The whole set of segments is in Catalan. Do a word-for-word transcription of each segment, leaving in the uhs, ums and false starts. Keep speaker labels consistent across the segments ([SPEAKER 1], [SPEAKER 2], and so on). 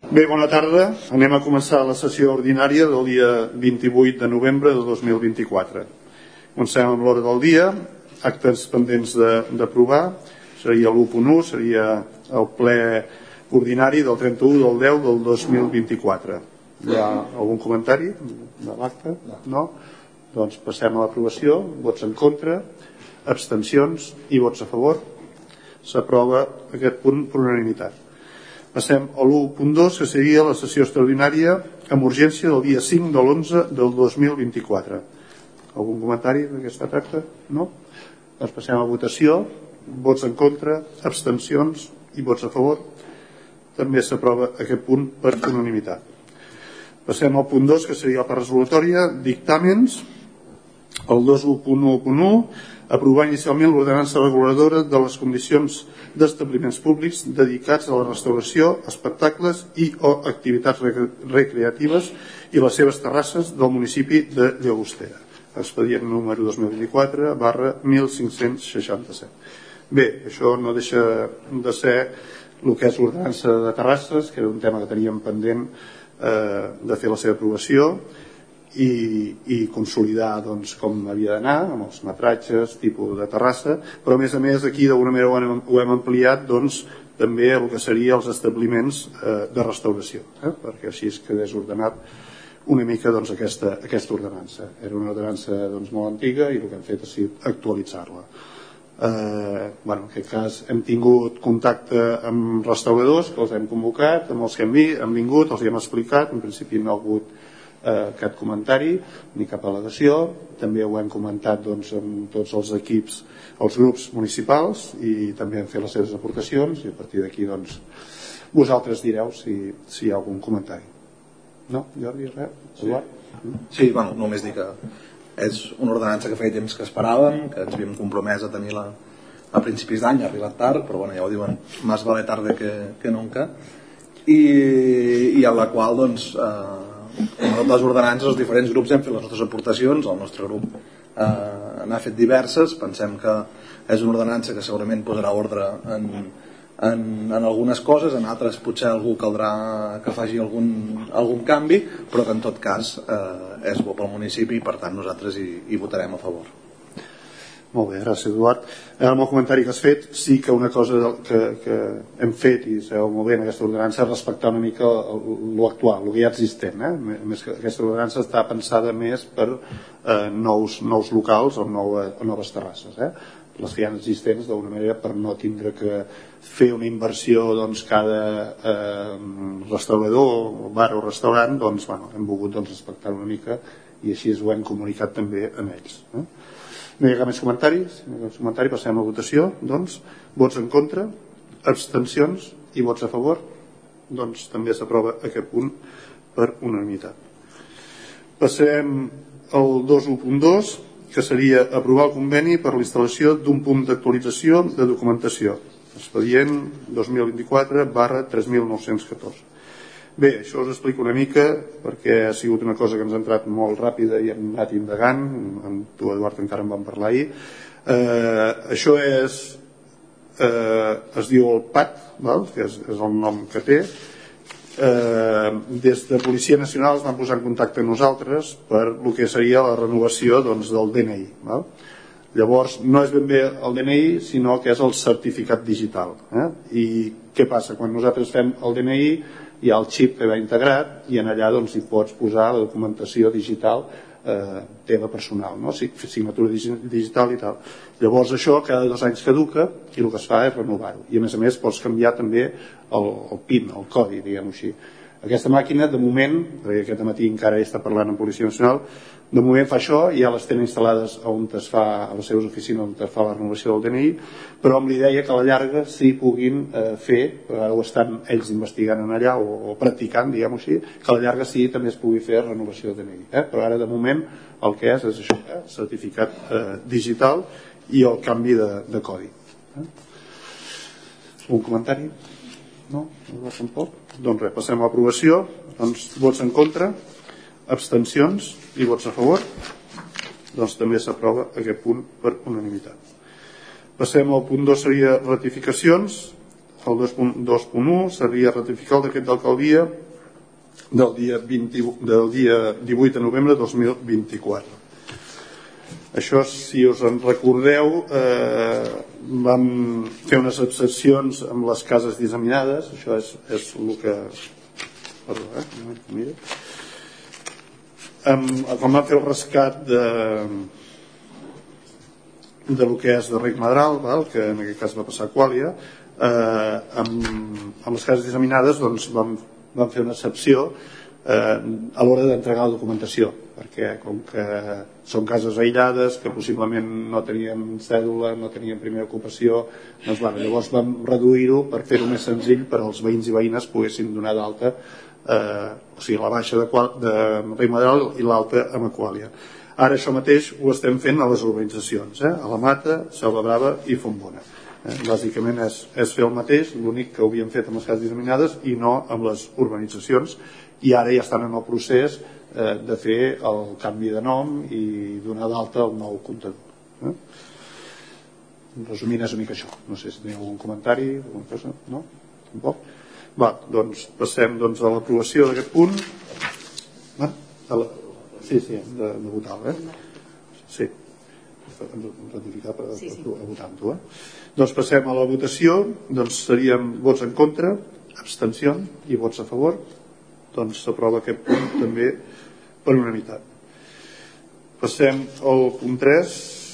[SPEAKER 1] Bé, bona tarda. Anem a començar la sessió ordinària del dia vint-i-vuit de novembre de dos mil vint-i-quatre. Comencem amb l'ordre del dia. Actes pendents d'aprovar. Seria l'u punt u, seria el ple ordinari del trenta-u del deu del dos mil vint-i-quatre. Hi ha algun comentari de l'acte? No? Doncs passem a l'aprovació. Vots en contra, abstencions i vots a favor. S'aprova aquest punt per unanimitat. Passem a l'u punt dos, que seria la sessió extraordinària amb urgència del dia cinc de l'onze del dos mil vint-i-quatre. Algun comentari d'aquest tracte? No? Doncs passem a votació. Vots en contra, abstencions i vots a favor. També s'aprova aquest punt per unanimitat. Passem al punt dos, que seria la part resolutòria, dictàmens. El dos punt u punt u, aprovar inicialment l'ordenança reguladora de les condicions d'establiments públics dedicats a la restauració, espectacles i o activitats recreatives i les seves terrasses del municipi de Llagostera. Expedient número dos mil vint-i-quatre barra mil cinc-cents seixanta-set. Bé, això no deixa de ser el que és l'ordenança de terrasses, que era un tema que teníem pendent eh, de fer la seva aprovació i, i consolidar doncs, com havia d'anar amb els metratges, tipus de terrassa, però a més a més aquí d'alguna manera ho hem, ho hem ampliat doncs, també el que seria els establiments eh, de restauració, eh? perquè així es quedés ordenat una mica doncs, aquesta, aquesta ordenança. Era una ordenança doncs, molt antiga i el que hem fet ha sigut actualitzar-la. Eh, bueno, en aquest cas hem tingut contacte amb restauradors que els hem convocat, amb els que hem, vi, hem vingut, els hi hem explicat, en principi no ha hagut eh, cap comentari ni cap al·legació. També ho hem comentat doncs, amb tots els equips, els grups municipals, i també hem fet les seves aportacions i a partir d'aquí doncs, vosaltres direu si, si hi ha algun comentari. No? Jordi, res? Eduard?
[SPEAKER 2] Sí, bueno, només dir que és una ordenança que feia temps que esperàvem, que ens havíem compromès a tenir-la a principis d'any, ha arribat tard, però bueno, ja ho diuen, més vale tarde que, que nunca, i, i a la qual doncs, eh, com les ordenances, els diferents grups hem fet les nostres aportacions, el nostre grup eh, n'ha fet diverses, pensem que és una ordenança que segurament posarà ordre en, en, en algunes coses, en altres potser algú caldrà que faci algun, algun canvi, però que en tot cas eh, és bo pel municipi i per tant nosaltres hi, hi votarem a favor.
[SPEAKER 1] Molt bé, gràcies Eduard. Amb el comentari que has fet, sí que una cosa que, que hem fet i sabeu molt bé en aquesta ordenança és respectar una mica l'actual, el que ja existent, eh? Més que aquesta ordenança està pensada més per eh, nous, nous locals o, nova, o noves terrasses, eh? Les que hi ha existents d'alguna manera per no tindre que fer una inversió doncs, cada eh, restaurador, bar o restaurant, doncs bueno, hem volgut doncs, respectar una mica i així ho hem comunicat també amb ells. Eh? No hi ha cap més comentaris? No hi ha cap comentari, passem a la votació. Doncs, vots en contra, abstencions i vots a favor, doncs també s'aprova aquest punt per unanimitat. Passem al dos punt dos, que seria aprovar el conveni per l'instal·lació d'un punt d'actualització de documentació, expedient dos mil vint-i-quatre barra tres mil nou-cents catorze. Bé, això us explico una mica perquè ha sigut una cosa que ens ha entrat molt ràpida i hem anat indagant, amb tu Eduard encara en vam parlar ahir. Eh, això és eh, es diu el P A T, val? Que és, és el nom que té. Eh, des de Policia Nacional es van posar en contacte amb nosaltres per el que seria la renovació doncs, del D N I, val? Llavors no és ben bé el D N I sinó que és el certificat digital, eh? I què passa? Quan nosaltres fem el D N I hi ha el xip que va integrat i en allà doncs, hi pots posar la documentació digital eh, teva personal, no? Signatura digital i tal. Llavors això cada dos anys caduca i el que es fa és renovar-ho i a més a més pots canviar també el, el PIN, el codi, diguem-ho així. Aquesta màquina de moment, perquè aquest matí encara està parlant amb Policia Nacional, de moment fa això, ja les tenen instal·lades on es fa, a les seves oficines on es fa la renovació del D N I, però amb l'idea que a la llarga sí puguin eh, fer, ara ho estan ells investigant en allà o, o practicant, diguem-ho així, que a la llarga sí també es pugui fer renovació del D N I, eh? Però ara de moment el que és és això, eh? Certificat eh, digital i el canvi de, de codi. Eh? Un comentari? No? No tampoc? Doncs res, passem a l'aprovació. Doncs vots en contra, abstencions i vots a favor, doncs també s'aprova aquest punt per unanimitat. Passem al punt dos, seria ratificacions. El dos punt u seria ratificar el decret d'alcaldia del dia, vint, del dia divuit de novembre de dos mil vint-i-quatre. Això, si us en recordeu, eh, vam fer unes excepcions amb les cases disseminades. Això és, és el que... Perdó, eh? Mira. Amb, quan vam fer el rescat de de lo que és de Ric Madral, val? Que en aquest cas va passar a Quàlia, eh, amb, amb les cases disseminades doncs, vam, vam fer una excepció eh, a l'hora d'entregar la documentació, perquè com que són cases aïllades que possiblement no tenien cèdula, no tenien primera ocupació, doncs, bueno, llavors vam reduir-ho per fer-ho més senzill per als veïns i veïnes poguessin donar d'alta, eh, o sigui, la baixa de, de Ric Madral i l'alta a Quàlia. Ara això mateix ho estem fent a les urbanitzacions, eh? A la Mata, Selva Brava i Fontbona. Eh? Bàsicament és, és fer el mateix, l'únic que ho havíem fet amb les cases disseminades i no amb les urbanitzacions, i ara ja estan en el procés eh, de fer el canvi de nom i donar d'alta el nou comptador. Eh? Resumint és una mica això. No sé si teniu algun comentari, alguna cosa, no? Tampoc? Va, doncs passem doncs, a l'aprovació d'aquest punt. Va? A la... Sí, sí, de, de votar, eh? Sí, ratificar per, sí, sí. Per votar-ho, eh? Doncs passem a la votació. Doncs seríem vots en contra, abstenció i vots a favor. Doncs s'aprova aquest punt també per unanimitat. Passem al punt tres,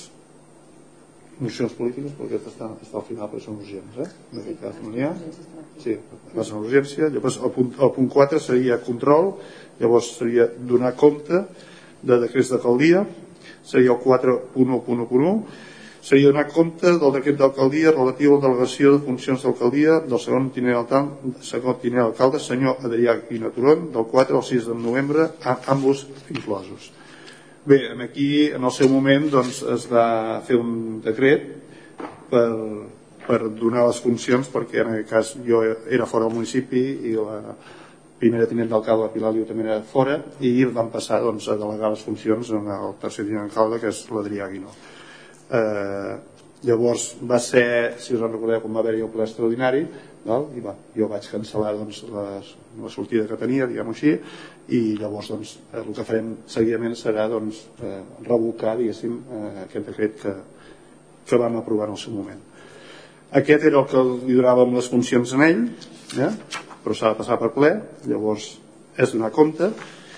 [SPEAKER 1] mocions polítiques, perquè aquest està, està al final, perquè són urgents, eh? En aquest cas no n'hi ha. Sí, va ser una urgència. Llavors el punt, el punt quatre seria control. Llavors seria donar compte de decrets d'alcaldia, seria el quatre punt u punt u punt u, seria donar compte del decret d'alcaldia relatiu a la delegació de funcions d'alcaldia del segon tinent alcalde, senyor Adrià Guinó Turón, del quatre al sis de novembre, ambos inclosos. Bé, aquí en el seu moment doncs, es va fer un decret per, per donar les funcions, perquè en aquest cas jo era fora del municipi i la primera tinent d'alcalde, Pilar Liu, també era fora, i van passar doncs, a delegar les funcions al tercer tinent d'alcalde, que és l'Adrià Guinó. Eh, llavors va ser, si us en recordeu, quan va haver-hi el ple extraordinari, val? I va, jo vaig cancel·lar doncs, les, la sortida que tenia, diguem-ho així, i llavors doncs, el que farem seguidament serà doncs, eh, revocar, diguéssim, eh, aquest decret que, que vam aprovar en el seu moment. Aquest era el que li donàvem les funcions en ell, eh? Però s'ha de passar per ple, llavors és donar compte,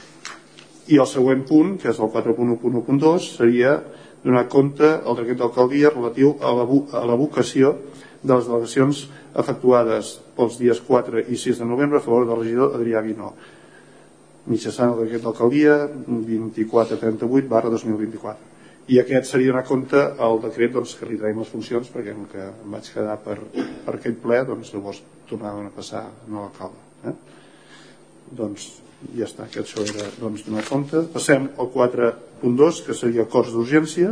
[SPEAKER 1] i el següent punt, que és el quatre punt u punt u punt dos, seria donar compte al decret d'alcaldia relatiu a la, a la vocació de les delegacions efectuades pels dies quatre i sis de novembre a favor del regidor Adrià Guinó, mitjançant el decret d'alcaldia vint-i-quatre trenta-vuit barra dos mil vint-i-quatre. I aquest seria donar compte al decret doncs, que li traiem les funcions, perquè com que em vaig quedar per, per aquell ple, doncs llavors tornaven a passar a l'alcalde. Eh? Doncs ja està, que això era doncs, donar compte. Passem al quatre punt dos, que seria acords d'urgència.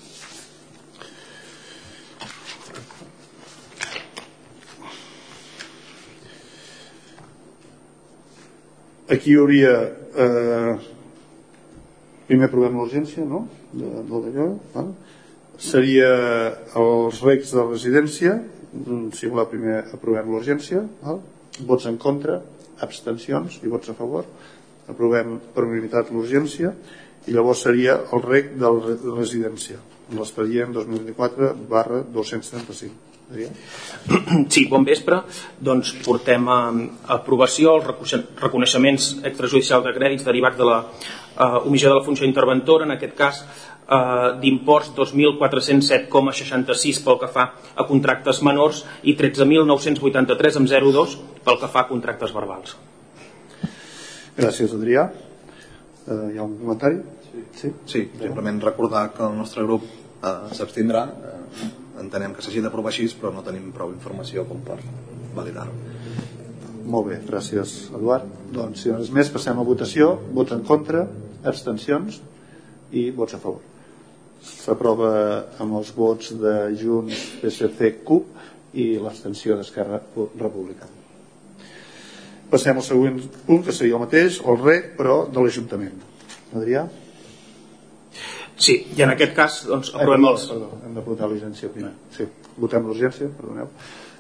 [SPEAKER 1] Aquí hi hauria eh, primer aprovem l'urgència, no? De, de d'allò, eh? Seria els regs de residència. Si voleu primer aprovem l'urgència, eh? Vots en contra, abstencions i vots a favor. Aprovem per unanimitat l'urgència, i llavors seria el reg de la residència, l'expedient dos mil vint-i-quatre barra dos-cents trenta-cinc.
[SPEAKER 3] Sí, bon vespre. Doncs portem a aprovació els reconeixements extrajudicials de crèdits derivats de la uh, omissió de la funció interventora, en aquest cas uh, d'imports dos mil quatre-cents set coma seixanta-sis pel que fa a contractes menors i tretze mil nou-cents vuitanta-tres amb zero coma dos pel que fa a contractes verbals.
[SPEAKER 1] Gràcies, Adrià. Uh, hi ha un comentari?
[SPEAKER 2] Sí, sí. sí simplement recordar que el nostre grup uh, s'abstindrà. Uh, entenem que s'hagi d'aprovar així, però no tenim prou informació com per validar-ho.
[SPEAKER 1] Molt bé, gràcies, Eduard. Doncs si no és més, passem a votació. Vots en contra, abstencions i vots a favor. S'aprova amb els vots de Junts, P S C, C U P i l'abstenció d'Esquerra Republicana. Passem al següent punt, que seria el mateix, el reg, però de l'Ajuntament. Adrià?
[SPEAKER 3] Sí, i en aquest cas doncs, aprovem els...
[SPEAKER 1] Perdó, hem de votar l'urgència primer. Sí, votem l'urgència, perdoneu.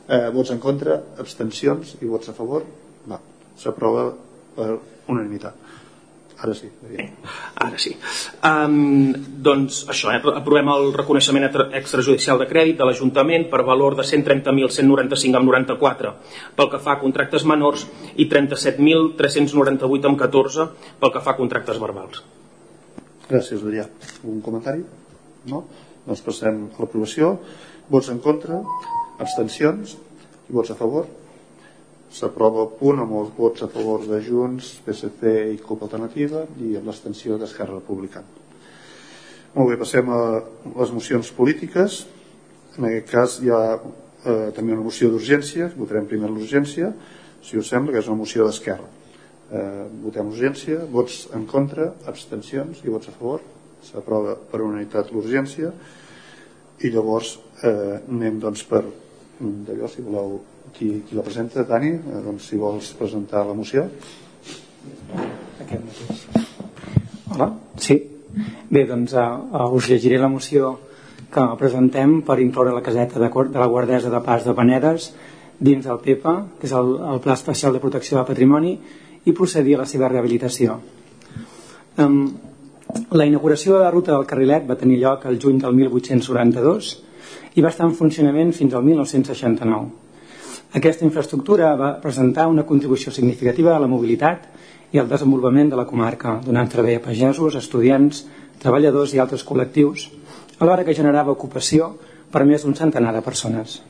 [SPEAKER 1] Eh, vots en contra, abstencions i vots a favor? Va, s'aprova per unanimitat. Ara sí.
[SPEAKER 3] Ara sí. Um, doncs això, eh? aprovem el reconeixement extrajudicial de crèdit de l'Ajuntament per valor de cent trenta mil cent noranta-cinc coma noranta-quatre pel que fa a contractes menors i trenta-set mil tres-cents noranta-vuit coma catorze pel que fa a contractes verbals.
[SPEAKER 1] Gràcies, Adrià. Un comentari? No? Doncs passem a l'aprovació. Vots en contra, abstencions i vots a favor? S'aprova el punt amb els vots a favor de Junts, P S C i CUP Alternativa i amb l'abstenció d'Esquerra Republicana. Molt bé, passem a les mocions polítiques. En aquest cas hi ha eh, també una moció d'urgència. Votarem primer l'urgència, si us sembla, que és una moció d'Esquerra. Eh, votem l'urgència, vots en contra, abstencions i vots a favor. S'aprova per unanimitat l'urgència i llavors eh, anem doncs per d'allò, si voleu. Qui, qui la presenta, Dani? Eh, doncs, si vols presentar la moció.
[SPEAKER 4] Aquest mateix. Hola, sí. Bé, doncs uh, us llegiré la moció que presentem per incloure la caseta de, de la Guardesa de Pas de Panedes dins del P E P A, que és el, el Pla Especial de Protecció del Patrimoni, i procedir a la seva rehabilitació. Um, la inauguració de la ruta del Carrilet va tenir lloc el juny del mil vuit-cents noranta-dos i va estar en funcionament fins al mil nou-cents seixanta-nou. Aquesta infraestructura va presentar una contribució significativa a la mobilitat i al desenvolupament de la comarca, donant servei a pagesos, estudiants, treballadors i altres col·lectius, alhora que generava ocupació per més d'un centenar de persones.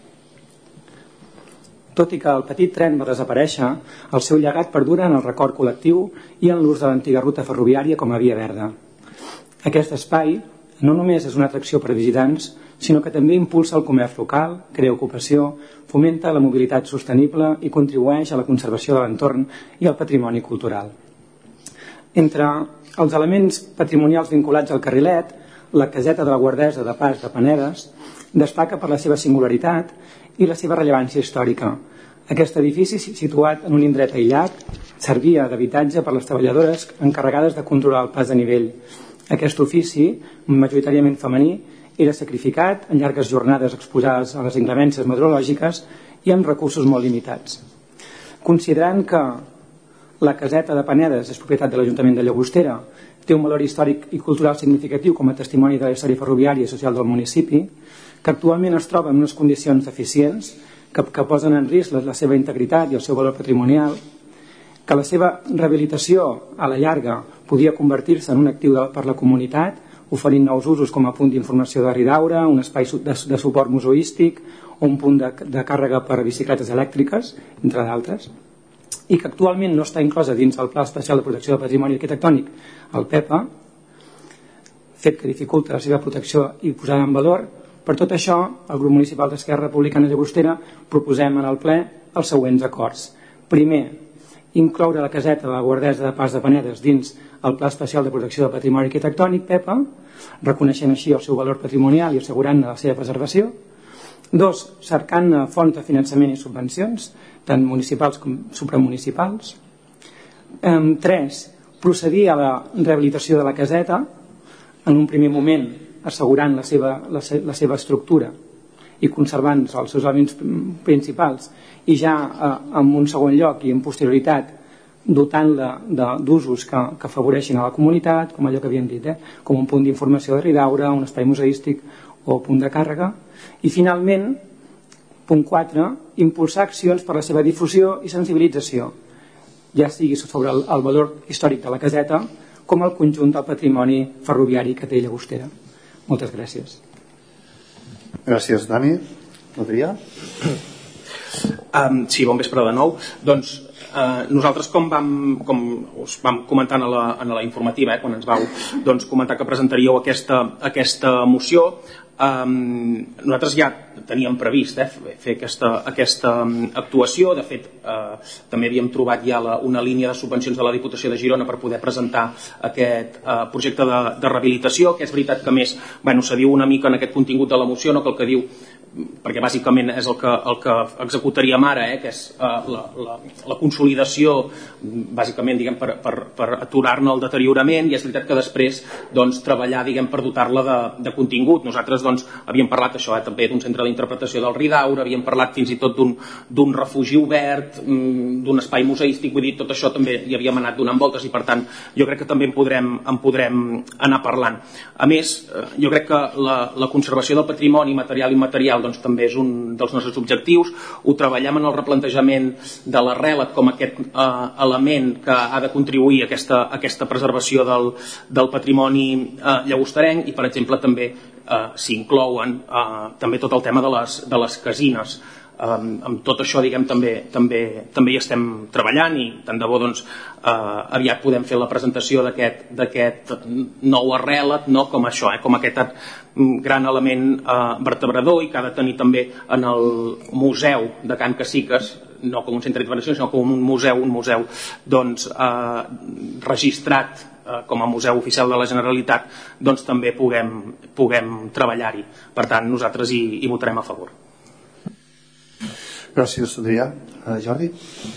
[SPEAKER 4] Tot i que el petit tren va desaparèixer, el seu llegat perdura en el record col·lectiu i en l'ús de l'antiga ruta ferroviària com a via verda. Aquest espai no només és una atracció per visitants, sinó que també impulsa el comerç local, crea ocupació, fomenta la mobilitat sostenible i contribueix a la conservació de l'entorn i al patrimoni cultural. Entre els elements patrimonials vinculats al Carrilet, la caseta de la Guardesa de Pas de Panedes destaca per la seva singularitat i la seva rellevància històrica. Aquest edifici, situat en un indret aïllat, servia d'habitatge per les treballadores encarregades de controlar el pas de nivell. Aquest ofici, majoritàriament femení, era sacrificat en llargues jornades exposades a les inclemències meteorològiques i amb recursos molt limitats. Considerant que la caseta de Panedes és propietat de l'Ajuntament de Llagostera, té un valor històric i cultural significatiu com a testimoni de la història ferroviària i social del municipi, que actualment es troba en unes condicions deficients que, que posen en risc la, la seva integritat i el seu valor patrimonial, que la seva rehabilitació a la llarga podia convertir-se en un actiu de, per la comunitat, oferint nous usos com a punt d'informació de Ridaura, un espai de, de suport museístic o un punt de, de càrrega per a bicicletes elèctriques, entre d'altres, i que actualment no està inclosa dins el Pla Especial de Protecció del Patrimoni Arquitectònic, el P E P A, fet que dificulta la seva protecció i posada en valor. Per tot això, el grup municipal d'Esquerra Republicana Llagostera proposem en el ple els següents acords. Primer, incloure la caseta de la Guardesa de Pas de Panedes dins el Pla Especial de Protecció del Patrimoni Arquitectònic, P E P A, reconeixent així el seu valor patrimonial i assegurant la seva preservació. Dos, cercant fonts de finançament i subvencions, tant municipals com supramunicipals. Tres, procedir a la rehabilitació de la caseta, en un primer moment assegurant la seva, la, la seva estructura i conservant els seus elements principals, i ja eh, en un segon lloc i en posterioritat dotant-la d'usos que, que afavoreixin a la comunitat, com allò que havíem dit, eh? com un punt d'informació de Ridaura, un espai museístic o punt de càrrega. I finalment, punt quatre, impulsar accions per la seva difusió i sensibilització, ja sigui sobre el, el valor històric de la caseta com el conjunt del patrimoni ferroviari que té Llagostera. Moltes gràcies.
[SPEAKER 1] Gràcies, Dani. Adrià?
[SPEAKER 3] Um, sí, bon vespre de nou. Doncs uh, nosaltres, com, vam, com us vam comentar en la, en la informativa, eh, quan ens vau doncs, comentar que presentaríeu aquesta, aquesta moció, um, nosaltres ja teníem previst eh, fer aquesta, aquesta actuació. De fet, eh, també havíem trobat ja la, una línia de subvencions de la Diputació de Girona per poder presentar aquest eh, projecte de, de rehabilitació, que és veritat que més bueno, se diu una mica en aquest contingut de la moció, no? Que el que diu perquè bàsicament és el que, el que executaríem ara, eh, que és uh, la, la, la consolidació, bàsicament diguem, per, per, per aturar-ne el deteriorament, i és veritat que després doncs, treballar diguem, per dotar-la de, de contingut. Nosaltres doncs, havíem parlat això, eh, també d'un centre d'interpretació del Ridaura, havíem parlat fins i tot d'un refugi obert, d'un espai museístic, vull dir, tot això també hi havíem anat donant voltes, i per tant jo crec que també en podrem, en podrem anar parlant. A més, jo crec que la, la conservació del patrimoni material i immaterial doncs, també és un dels nostres objectius. Ho treballem en el replantejament de l'arrelat com aquest eh, element que ha de contribuir a aquesta, a aquesta preservació del, del patrimoni eh, llagostarenc, i per exemple també eh, s'hi inclouen eh, també tot el tema de les, de les casines. Um, amb tot això diguem, també, també, també hi estem treballant, i tant de bo doncs, uh, aviat podem fer la presentació d'aquest nou arrelat, no? Com això, eh? Com aquest gran element uh, vertebrador, i que ha de tenir també en el museu de Can Caciques, no com un centre d'intervenció, sinó com un museu, un museu doncs, uh, registrat uh, com a museu oficial de la Generalitat, doncs també puguem, puguem treballar-hi. Per tant, nosaltres hi, hi votarem a favor.
[SPEAKER 1] Gràcies, Adrià. Uh, Jordi?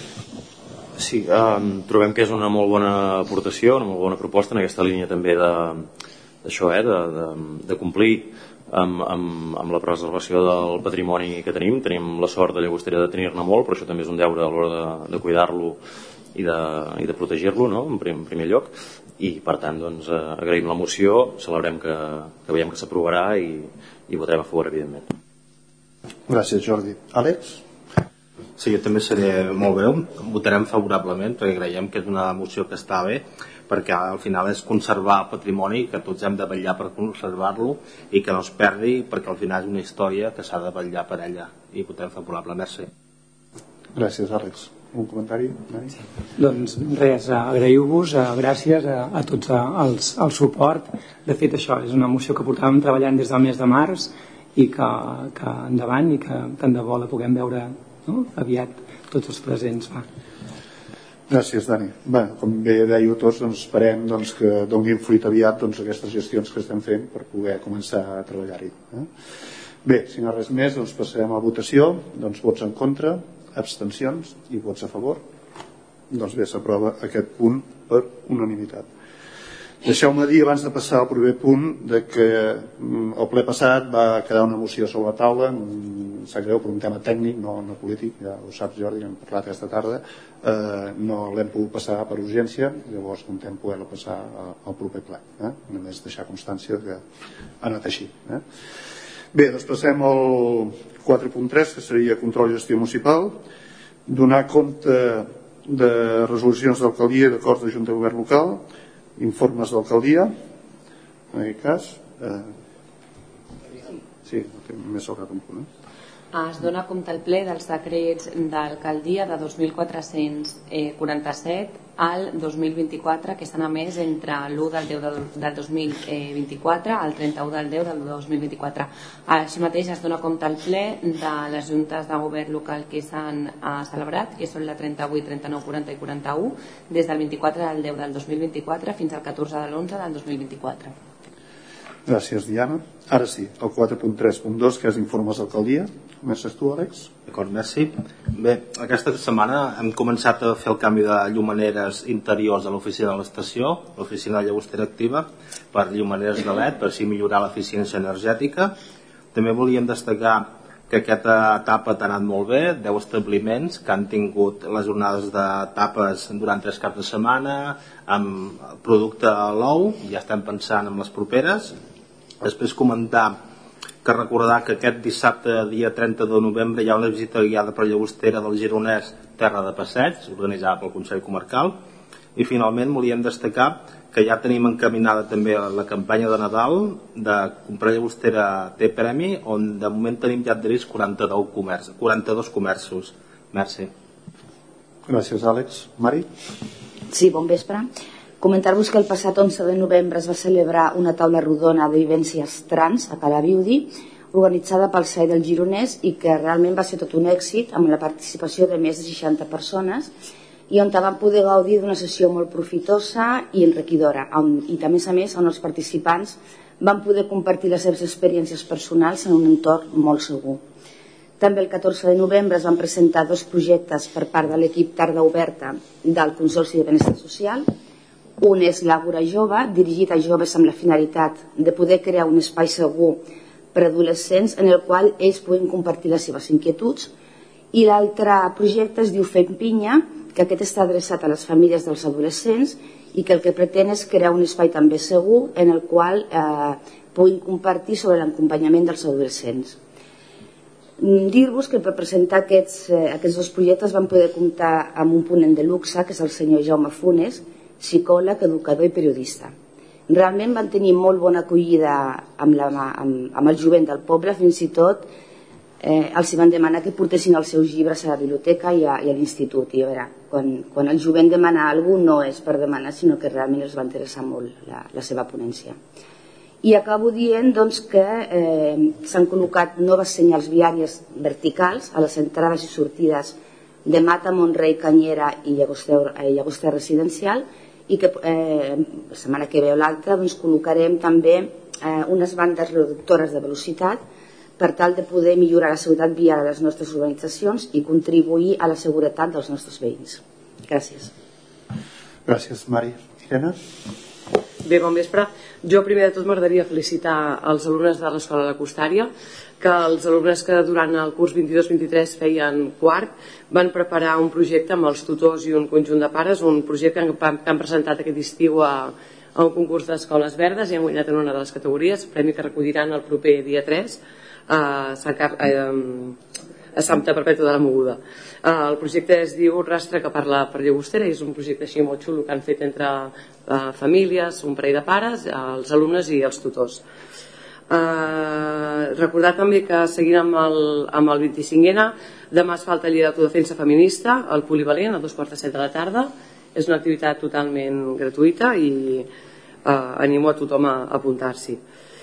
[SPEAKER 5] Sí, um, trobem que és una molt bona aportació, una molt bona proposta en aquesta línia també d'això, eh, de, de, de complir amb, amb, amb la preservació del patrimoni que tenim. Tenim la sort de Llagostera de tenir-ne molt, però això també és un deure a l'hora de, de cuidar-lo i de, i de protegir-lo, no? en, prim, en primer lloc, i per tant doncs, eh, agraïm la moció, celebrem que, que veiem que s'aprovarà, i, i votarem a favor, evidentment.
[SPEAKER 1] Gràcies, Jordi. Àlex?
[SPEAKER 6] Sí, jo també seré molt breu. Votarem favorablement perquè creiem que és una moció que està bé, perquè al final és conservar el patrimoni, que tots hem de vetllar per conservar-lo i que no es perdi, perquè al final és una història que s'ha de vetllar per ella, i votem favorablement. Merci.
[SPEAKER 1] Gràcies, Àlex. Un comentari? Sí.
[SPEAKER 4] Doncs res, agraïu-vos, gràcies a, a tots els, el suport. De fet, això és una moció que portàvem treballant des del mes de març, i que, que endavant, i que tant de bo la puguem veure, no? Aviat tots els presents. Va.
[SPEAKER 1] Gràcies, Dani. Bé, com bé dèieu tots, doncs, esperem doncs, que donin fruit aviat doncs, aquestes gestions que estem fent per poder començar a treballar-hi. Eh? Bé, si no res més, doncs passarem a votació. Doncs vots en contra, abstencions i vots a favor. Doncs bé, s'aprova aquest punt per unanimitat. Deixeu-me dir, abans de passar al primer punt, de que el ple passat va quedar una moció sobre la taula, sap greu, per un tema tècnic, no, no polític, ja ho saps, Jordi, hem parlat aquesta tarda, eh, no l'hem pogut passar per urgència, llavors intentem poder-la passar al proper ple. Eh? Només deixar constància que ha anat així. Eh? Bé, doncs passem al quatre punt tres, que seria control i gestió municipal, donar compte de resolucions d'alcaldia i d'acords de Junta de Govern local, informes d'alcaldia, en aquest cas. Eh, sí, m'he saltat un punt. Eh?
[SPEAKER 7] Es dona compte al ple dels decrets d'alcaldia de dos mil quatre-cents quaranta-set al dos mil vint-i-quatre, que s'han emès entre l'u del deu del dos mil vint-i-quatre al trenta-u del deu del dos mil vint-i-quatre. Així mateix es dona compte al ple de les juntes de govern local que s'han eh, celebrat, que són la trenta-vuit, trenta-nou, quaranta i quaranta-u, des del vint-i-quatre del deu del dos mil vint-i-quatre fins al catorze de l'onze del dos mil vint-i-quatre.
[SPEAKER 1] Gràcies, Diana. Ara sí, el quatre punt tres punt dos, que és informes d'alcaldia. Comences tu, Àlex?
[SPEAKER 6] D'acord, merci. Bé, aquesta setmana hem començat a fer el canvi de llumaneres interiors a l'oficina de l'estació, l'oficina de Llagostera Activa, per llumaneres de L E D, per així millorar l'eficiència energètica. També volíem destacar que aquesta etapa ha anat molt bé, deu establiments que han tingut les jornades de tapes durant tres caps de setmana, amb producte a l'ou, ja estem pensant en les properes. Després comentar que recordar que aquest dissabte, dia trenta de novembre, hi ha una visita guiada per Llagostera del Gironès Terra de Passeig, organitzada pel Consell Comarcal. I finalment volíem destacar que ja tenim encaminada també la campanya de Nadal de comprar Llagostera té premi, on de moment tenim ja adherits quaranta-dos comerços, quaranta-dos comerços. Merci.
[SPEAKER 1] Gràcies, Àlex. Mari?
[SPEAKER 8] Sí, bon vespre. Comentar-vos que el passat onze de novembre es va celebrar una taula rodona de vivències trans a Cala Viudi, organitzada pel S A I del Gironès, i que realment va ser tot un èxit, amb la participació de més de seixanta persones, i on vam poder gaudir d'una sessió molt profitosa i enriquidora, on, i també, a més, on els participants van poder compartir les seves experiències personals en un entorn molt segur. També el catorze de novembre es van presentar dos projectes per part de l'equip Tarda Oberta del Consorci de Benestar Social. Un és l'Àgora Jove, dirigit a joves amb la finalitat de poder crear un espai segur per a adolescents en el qual ells puguin compartir les seves inquietuds. I l'altre projecte es diu Fem Pinya, que aquest està adreçat a les famílies dels adolescents i que el que pretén és crear un espai també segur en el qual eh, puguin compartir sobre l'acompanyament dels adolescents. Dir-vos que per presentar aquests, eh, aquests dos projectes van poder comptar amb un ponent de luxe, que és el senyor Jaume Funes, psicòleg, educador i periodista. Realment van tenir molt bona acollida amb, la, amb, amb el jovent del poble, fins i tot eh, els van demanar que portessin els seus llibres a la biblioteca i a, i a l'institut. I a veure, quan, quan el jovent demana alguna cosa no és per demanar, sinó que realment els va interessar molt la, la seva ponència. I acabo dient doncs, que eh, s'han col·locat noves senyals viàries verticals a les entrades i sortides de Mata, Montrei, Canyera i Llagostera, eh, Llagostera Residencial, i que eh, la setmana que ve o l'altra doncs, col·locarem també eh, unes bandes reductores de velocitat per tal de poder millorar la seguretat viària de les nostres urbanitzacions i contribuir a la seguretat dels nostres veïns. Gràcies.
[SPEAKER 1] Gràcies, Mari. Irene?
[SPEAKER 9] Bé, bon vespre. Jo primer de tot m'agradaria felicitar els alumnes de l'Escola de Costària, que els alumnes que durant el curs vint-i-dos vint-i-tres feien quart van preparar un projecte amb els tutors i un conjunt de pares, un projecte que han presentat aquest estiu a, a un concurs d'escoles verdes i han guanyat en una de les categories, premi que recolliran el proper dia tres a, Sant Car a, a Santa Perpètua de la Moguda. El projecte es diu Rastre que parla per Llagostera i és un projecte així molt xulo que han fet entre uh, famílies, un parell de pares, els alumnes i els tutors. Uh, recordar també que seguint amb el, amb el vint-i-cinquè, demà es fa el taller d'autodefensa feminista al Polivalent a dos quarts de set de la tarda. És una activitat totalment gratuïta i uh, animo a tothom a, a apuntar-s'hi.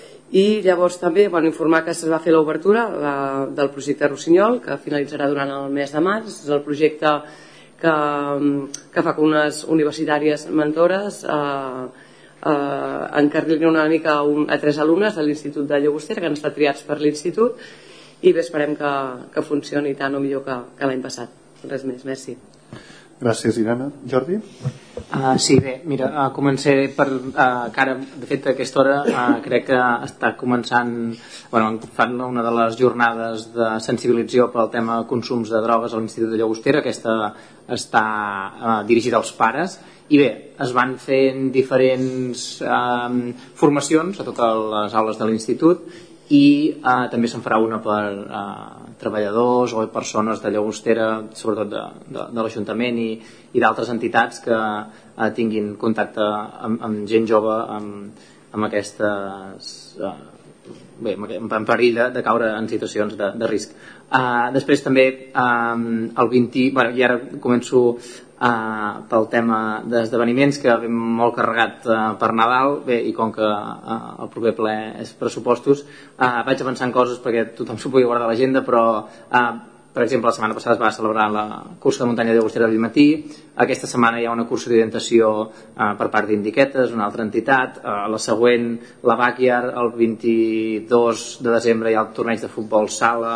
[SPEAKER 9] I llavors també bueno, informar que es va fer l'obertura uh, del projecte Rossinyol, que finalitzarà durant el mes de març. És el projecte que, que fa que unes universitàries mentores uh, uh, encarrilin una mica a, un, a tres alumnes de l'Institut de Llagostera que han estat triats per l'Institut i bé, esperem que, que funcioni tant o millor que, que l'any passat. Res més, merci.
[SPEAKER 1] Gràcies, Irene. Jordi?
[SPEAKER 4] Uh, sí, bé, mira, uh, començaré per uh, que ara, de fet, a aquesta hora uh, crec que està començant, bueno, fan una de les jornades de sensibilització pel tema consums de drogues a l'Institut de Llagostera. Aquesta està uh, dirigida als pares i bé, es van fent diferents uh, formacions a totes les aules de l'institut i uh, també se'n farà una per uh, treballadors o persones de Llagostera, sobretot de, de, de l'Ajuntament i, i d'altres entitats que eh, tinguin contacte amb, amb gent jove amb, amb aquestes eh, bé, en perill de, de caure en situacions de, de risc. Uh, després també um, el vint, bueno, i ara començo uh, pel tema d'esdeveniments que ve molt carregat uh, per Nadal, bé, i com que uh, el proper ple és pressupostos, uh, vaig avançant coses perquè tothom s'ho pugui guardar a l'agenda, però uh, per exemple la setmana passada es va celebrar la cursa de muntanya de Llagostera del matí. Aquesta setmana hi ha una cursa d'orientació uh, per part d'Indiquetes, una altra entitat. Uh, la següent, la Backyard, el vint-i-dos de desembre hi ha el torneig de futbol sala,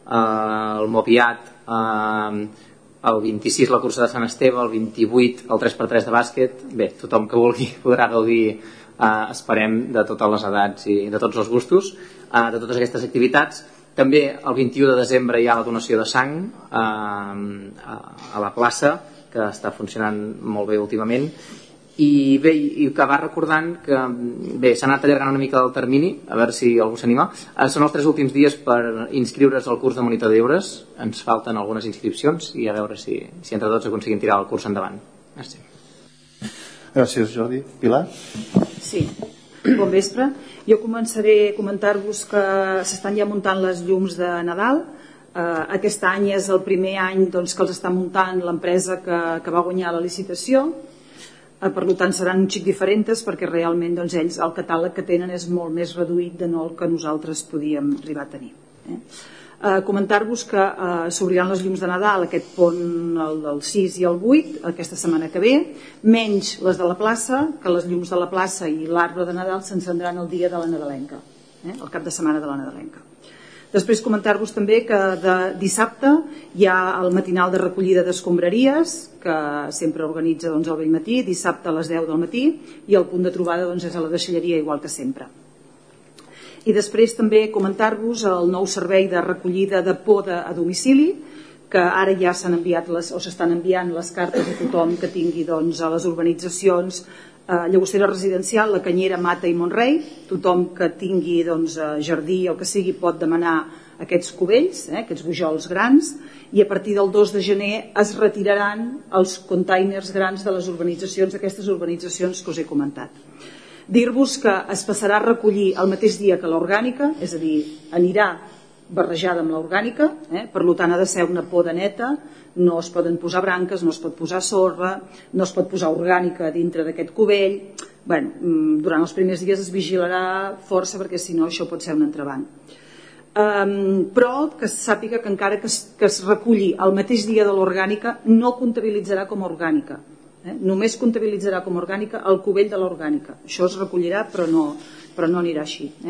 [SPEAKER 4] uh, el Mopiat, uh, el vint-i-sis la cursa de Sant Esteve, el vint-i-vuit el tres per tres de bàsquet. Bé, tothom que vulgui podrà gaudir, uh, esperem, de totes les edats i de tots els gustos, uh, de totes aquestes activitats. També el vint-i-u de desembre hi ha la donació de sang eh, a, a la plaça, que està funcionant molt bé últimament. I bé, i que va recordant que bé, s'ha anat allargant una mica el termini, a veure si algú s'anima. Eh, són els tres últims dies per inscriure's al curs de monitor de deures. Ens falten algunes inscripcions i a veure si, si entre tots aconseguim tirar el curs endavant. Merci.
[SPEAKER 1] Gràcies, Jordi. Pilar?
[SPEAKER 10] Sí. Bon vespre. Jo començaré a comentar-vos que s'estan ja muntant les llums de Nadal. Eh, aquest any és el primer any doncs, que els està muntant l'empresa que, que va guanyar la licitació. Eh, per tant seran un xic diferents perquè realment doncs, ells el catàleg que tenen és molt més reduït de no el que nosaltres podíem arribar a tenir. Eh? Eh, comentar-vos que eh, s'obriran les llums de Nadal aquest pont el del sis i el vuit aquesta setmana que ve, menys les de la plaça, que les llums de la plaça i l'arbre de Nadal s'encendran el dia de la Nadalenca, eh, el cap de setmana de la Nadalenca. Després comentar-vos també que de dissabte hi ha el matinal de recollida d'escombraries que sempre organitza doncs, al vellmatí, dissabte a les deu del matí, i el punt de trobada doncs, és a la deixalleria igual que sempre. I després també comentar-vos el nou servei de recollida de poda a domicili, que ara ja s'han enviat les, o s'estan enviant les cartes a tothom que tingui doncs, a les urbanitzacions eh, Llagostera Residencial, La Canyera, Mata i Montrei. Tothom que tingui doncs, jardí o que sigui pot demanar aquests cubells, eh, aquests bujols grans, i a partir del dos de gener es retiraran els containers grans de les urbanitzacions, d'aquestes urbanitzacions que us he comentat. Dir-vos que es passarà a recollir el mateix dia que l'orgànica, és a dir, anirà barrejada amb l'orgànica, eh? Per tant ha de ser una poda neta, no es poden posar branques, no es pot posar sorra, no es pot posar orgànica dintre d'aquest cubell. Bueno, durant els primers dies es vigilarà força perquè si no això pot ser un entrebanc. Um, però que se sàpiga que encara que es, que es reculli el mateix dia de l'orgànica no comptabilitzarà com a orgànica. Eh? Només comptabilitzarà com a orgànica el cubell de l'orgànica. Això es recollirà però no, però no anirà així. Eh?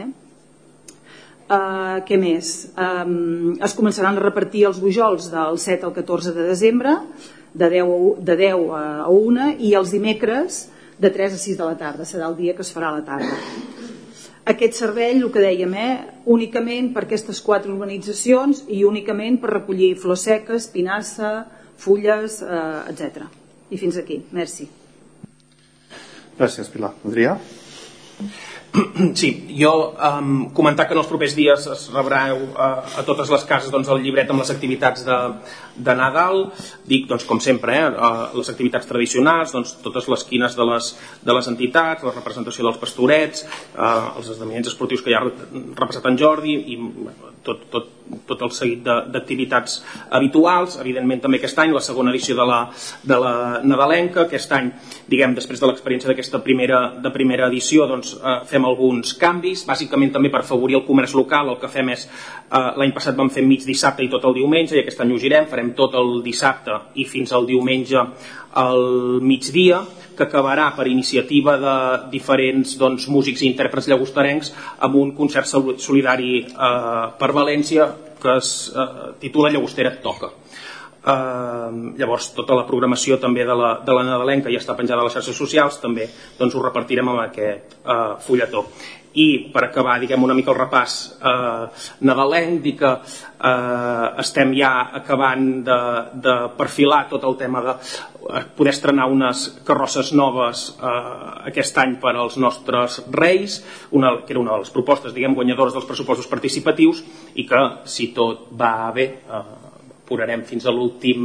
[SPEAKER 10] Uh, què més? Um, es començaran a repartir els bujols del set al catorze de desembre de deu a una i els dimecres de tres a sis de la tarda. Serà el dia que es farà a la tarda. Aquest servei, el que dèiem, eh, únicament per aquestes quatre urbanitzacions i únicament per recollir flors seques, pinassa, fulles, eh, etcètera. I fins aquí. Merci.
[SPEAKER 1] Gràcies, Pilar. Adrià?
[SPEAKER 3] Sí, jo um, comentar que en els propers dies es rebreu uh, a totes les cases doncs, el llibret amb les activitats de, de Nadal. Dic, doncs, com sempre, eh, uh, les activitats tradicionals, doncs, totes les quines de les, de les entitats, la representació dels pastorets, uh, els esdeveniments esportius que ja ha repassat en Jordi i tot, tot, tot el seguit d'activitats habituals. Evidentment també aquest any la segona edició de la, de la Nadalenca. Aquest any, diguem, després de l'experiència d'aquesta primera, de primera edició, doncs, uh, fem alguns canvis, bàsicament també per afavorir el comerç local. El que fem és, eh, l'any passat vam fer mig dissabte i tot el diumenge, i aquest any ho girem, farem tot el dissabte i fins al diumenge al migdia, que acabarà per iniciativa de diferents doncs, músics i intèrprets llagostarencs amb un concert solidari eh, per València que es eh, titula Llagostera et toca. Uh, llavors tota la programació també de la, de la Nadalenca ja està penjada a les xarxes socials, també doncs, ho repartirem amb aquest uh, fulletó. I per acabar, diguem, una mica el repàs uh, nadalenc, dir que uh, estem ja acabant de, de perfilar tot el tema de uh, poder estrenar unes carrosses noves uh, aquest any per als nostres reis, una, que era una de les propostes, diguem, guanyadores dels pressupostos participatius, i que si tot va bé uh, apurarem fins a l'últim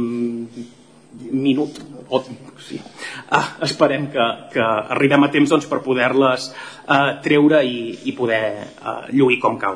[SPEAKER 3] minut o, sí. ah, esperem que, que arribem a temps doncs, per poder-les eh, treure i, i poder eh, lluir com cal.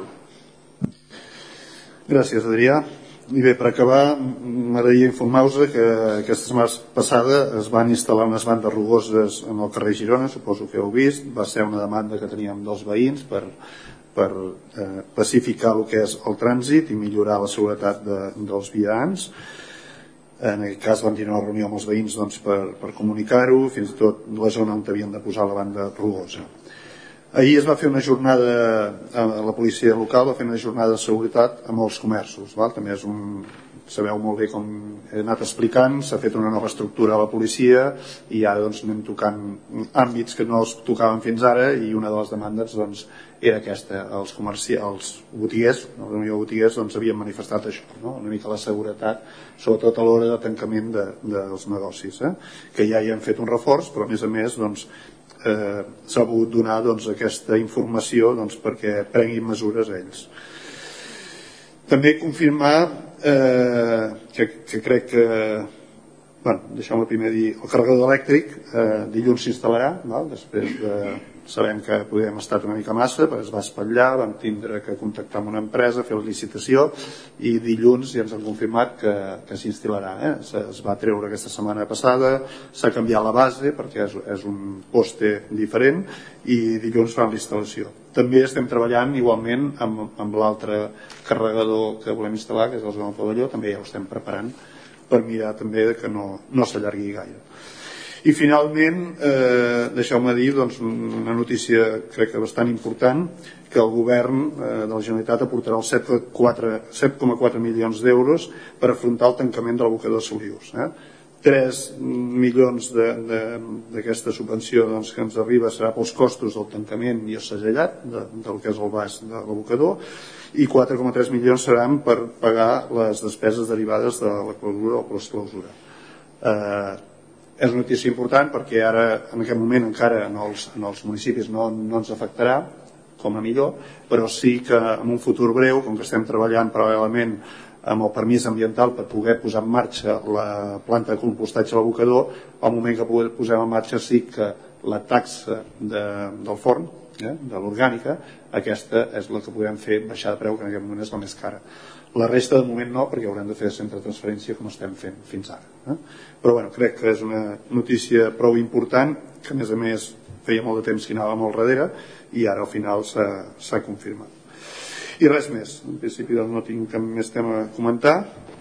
[SPEAKER 1] Gràcies, Adrià. I bé, per acabar, m'agradaria informar-vos que aquesta setmana passada es van instal·lar unes bandes rugoses en el carrer Girona, suposo que heu vist. Va ser una demanda que teníem dels veïns per per eh, pacificar el que és el trànsit i millorar la seguretat de, dels vianants. En aquest cas vam tenir una reunió amb els veïns doncs, per, per comunicar-ho, fins i tot la zona on havien de posar la banda rugosa. Ahir es va fer una jornada, a la policia local va fer una jornada de seguretat a molts comerços, val? També és un, sabeu molt bé com he anat explicant, s'ha fet una nova estructura a la policia i ara doncs, anem tocant àmbits que no es tocaven fins ara, i una de les demandes doncs, era aquesta. Els comercials, els botiguers, la reunió de botiguers doncs, havien manifestat això, no? Una mica la seguretat, sobretot a l'hora de tancament de, dels negocis, eh? Que ja hi han fet un reforç, però a més a més doncs, eh, s'ha pogut donar doncs, aquesta informació doncs, perquè prenguin mesures ells. També confirmar eh, que, que crec que bueno, deixeu-me primer dir, el carregador elèctric eh, dilluns s'instal·larà, val? Després de, sabem que podem estar una mica massa, però es va espatllar, vam tindre que contactar amb una empresa, fer la licitació, i dilluns ja ens han confirmat que, que s'instal·larà. Eh? Es, es va treure aquesta setmana passada, s'ha canviat la base perquè és, és un poste diferent, i dilluns fan la instal·lació. També estem treballant igualment amb, amb l'altre carregador que volem instal·lar, que és el zona del pavelló, també ja ho estem preparant per mirar també que no, no s'allargui gaire. I finalment, eh, deixeu-me dir doncs, una notícia crec que bastant important, que el govern eh, de la Generalitat aportarà els set coma quatre milions d'euros per afrontar el tancament de l'abocador de Solius. Eh? tres milions d'aquesta subvenció doncs, que ens arriba serà pels costos del tancament i el segellat de, del que és el bas de l'abocador, i quatre coma tres milions seran per pagar les despeses derivades de la clausura o postclausura. Eh, és una notícia important perquè ara en aquest moment encara en els, en els municipis no, no ens afectarà com a millor, però sí que en un futur breu, com que estem treballant paral·lelament amb el permís ambiental per poder posar en marxa la planta de compostatge a l'abocador, al moment que posem en marxa sí que la taxa de, del forn, eh, de l'orgànica, aquesta és la que podem fer baixar de preu, que en aquest moment és la més cara. La resta de moment no, perquè haurem de fer centre de transferència com estem fent fins ara. Eh? Però bueno, crec que és una notícia prou important, que a més a més feia molt de temps que anava molt darrere, i ara al final s'ha confirmat. I res més, en principi doncs, no tinc cap més tema a comentar,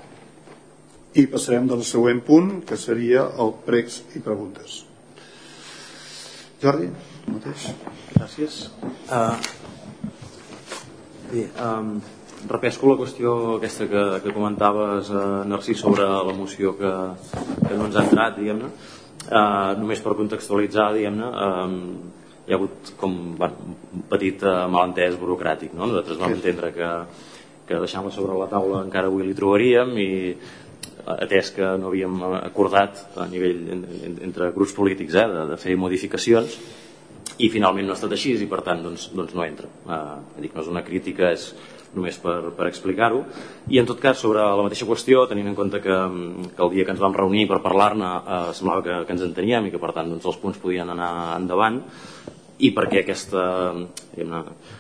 [SPEAKER 1] i passarem del següent punt, que seria el pregs i preguntes. Jordi, el mateix.
[SPEAKER 5] Gràcies. Uh, bé, um, repesco la qüestió aquesta que, que comentaves, uh, Narcís, sobre la moció que, que no ens ha entrat, diguem-ne. Uh, només per contextualitzar, diguem-ne, um, hi ha hagut com bueno, un petit uh, malentès burocràtic, no? Nosaltres vam entendre que, que deixant-la sobre la taula encara avui li trobaríem, i atès que no havíem acordat a nivell entre grups polítics eh, de, de fer modificacions, i finalment no ha estat així, i per tant doncs, doncs no entra. Uh, dic, no és una crítica, és només per, per explicar-ho. I en tot cas, sobre la mateixa qüestió, tenint en compte que, que el dia que ens vam reunir per parlar-ne uh, semblava que, que ens enteníem i que per tant doncs, els punts podien anar endavant, i perquè aquesta, diguem-ne,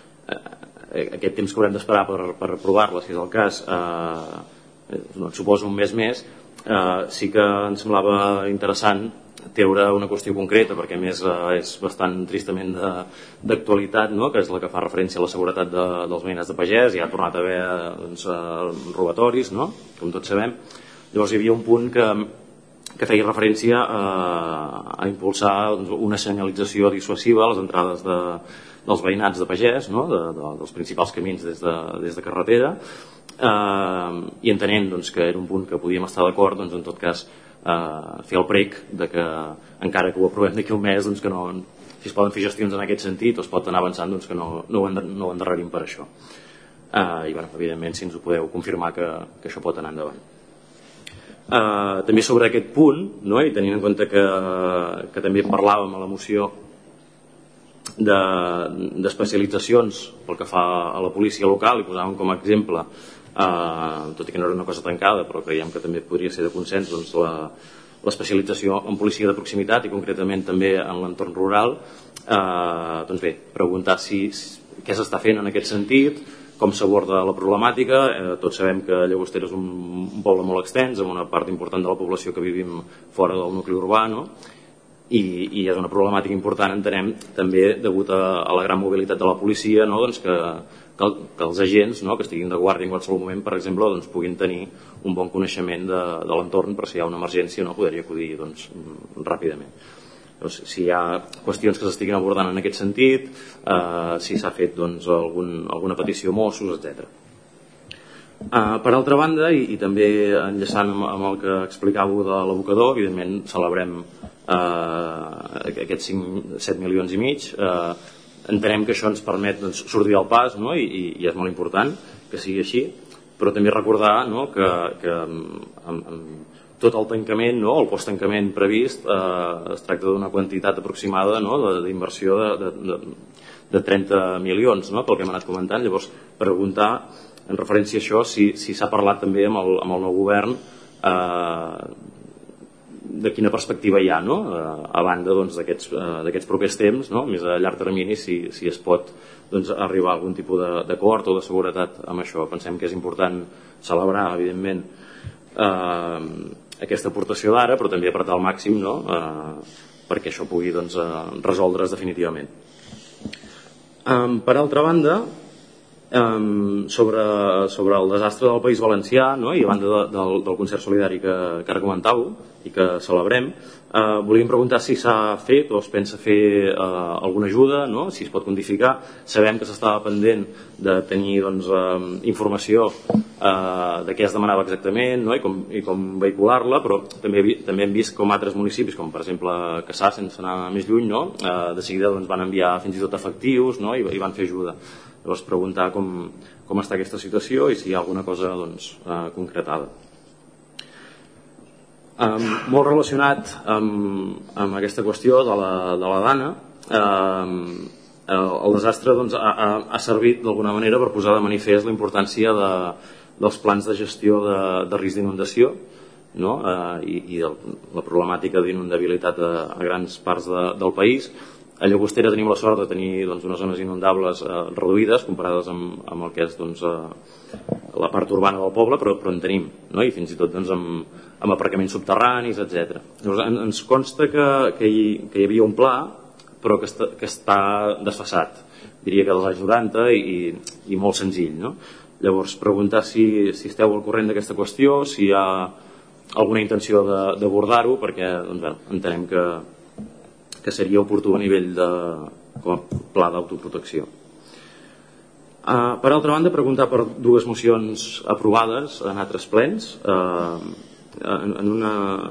[SPEAKER 5] aquest temps que haurem d'esperar per, per aprovar-la, si és el cas, eh, no, suposo un mes més, eh, sí que ens semblava interessant treure una qüestió concreta, perquè a més eh, és bastant tristament d'actualitat, no? Que és la que fa referència a la seguretat de, dels veïnats de pagès. Hi ha tornat a haver doncs, robatoris, no? Com tots sabem. Llavors hi havia un punt que que feia referència a, a impulsar doncs, una senyalització dissuasiva a les entrades de, dels veïnats de pagès, no? de, de, dels principals camins des de, des de carretera, eh, i entenent doncs, que era un punt que podíem estar d'acord, doncs, en tot cas eh, fer el prec de que encara que ho aprovem d'aquí un mes, doncs, que no, si es poden fer gestions en aquest sentit o es pot anar avançant, doncs, que no, no, ho no ho endarrerim per això. Eh, I bueno, evidentment si ens ho podeu confirmar que, que això pot anar endavant. Uh, també sobre aquest punt, no? I tenint en compte que, que també parlàvem a la moció d'especialitzacions de, pel que fa a la policia local, i posàvem com a exemple, uh, tot i que no era una cosa tancada, però creiem que també podria ser de consens, doncs, l'especialització en policia de proximitat i concretament també en l'entorn rural. Uh, doncs bé, preguntar si, si, què s'està fent en aquest sentit, com s'aborda la problemàtica. Eh, tots sabem que Llagostera és un, un poble molt extens, amb una part important de la població que vivim fora del nucli urbà, no? I, i és una problemàtica important, entenem, també degut a, a la gran mobilitat de la policia, no? Doncs que, que, que els agents, no? Que estiguin de guàrdia en qualsevol moment, per exemple, doncs puguin tenir un bon coneixement de, de l'entorn per si hi ha una emergència, no? Poder-hi acudir doncs, ràpidament. Doncs, si hi ha qüestions que s'estiguin abordant en aquest sentit, eh, si s'ha fet doncs, algun, alguna petició a Mossos, etcètera. Uh, per altra banda, i, i també enllaçant amb, amb el que explicàveu de l'abocador, evidentment celebrem uh, aquests set milions i mig. Uh, entenem que això ens permet doncs, sortir del pas, no? I, i, i és molt important que sigui així, però també recordar, no? que, que amb, amb tot el tancament, no? El post-tancament previst, eh, es tracta d'una quantitat aproximada, no? d'inversió de, de, de trenta milions, no? Pel que hem anat comentant. Llavors, preguntar en referència a això si, si s'ha parlat també amb el, amb el nou govern eh, de quina perspectiva hi ha, no? A banda d'aquests doncs, propers temps, no? Més a llarg termini, si, si es pot doncs, arribar a algun tipus d'acord o de seguretat amb això. Pensem que és important celebrar, evidentment, eh, aquesta aportació d'ara, però també apretar al màxim, no? eh, perquè això pugui doncs, resoldre's definitivament. Um, per altra banda, um, sobre, sobre el desastre del País Valencià, no? I a banda de, del, del concert solidari que, que ara comentàveu i que celebrem, uh, volíem preguntar si s'ha fet o es pensa fer uh, alguna ajuda, no? Si es pot quantificar. Sabem que s'estava pendent de tenir doncs, uh, informació uh, de què es demanava exactament, no? I com, i com vehicular-la, però també, també hem vist com altres municipis, com per exemple Cassà, sense anar més lluny, no? uh, de seguida doncs, van enviar fins i tot efectius, no? I, i van fer ajuda. Llavors preguntar com, com està aquesta situació i si hi ha alguna cosa doncs, uh, concretada. Um, molt relacionat amb, amb aquesta qüestió de la, de la Dana, um, el, el desastre doncs, ha, ha, ha servit d'alguna manera per posar de manifest la importància de, dels plans de gestió de, de risc d'inundació, no? uh, i, i el, la problemàtica d'inundabilitat a, a grans parts de, del país. A Llagostera tenim la sort de tenir doncs, unes zones inundables eh, reduïdes comparades amb, amb el que és doncs, eh, la part urbana del poble, però, però en tenim, no? I fins i tot doncs, amb, amb aparcaments subterranis, etcètera. Llavors, en, ens consta que, que, hi, que hi havia un pla, però que està, que està desfasat, diria que dels anys noranta i, i molt senzill, no? Llavors, preguntar si, si esteu al corrent d'aquesta qüestió, si hi ha alguna intenció d'abordar-ho, perquè doncs, bueno, entenem que que seria oportú a nivell de com a pla d'autoprotecció. Uh, per altra banda, preguntar per dues mocions aprovades en altres plens. Uh, en, en, una,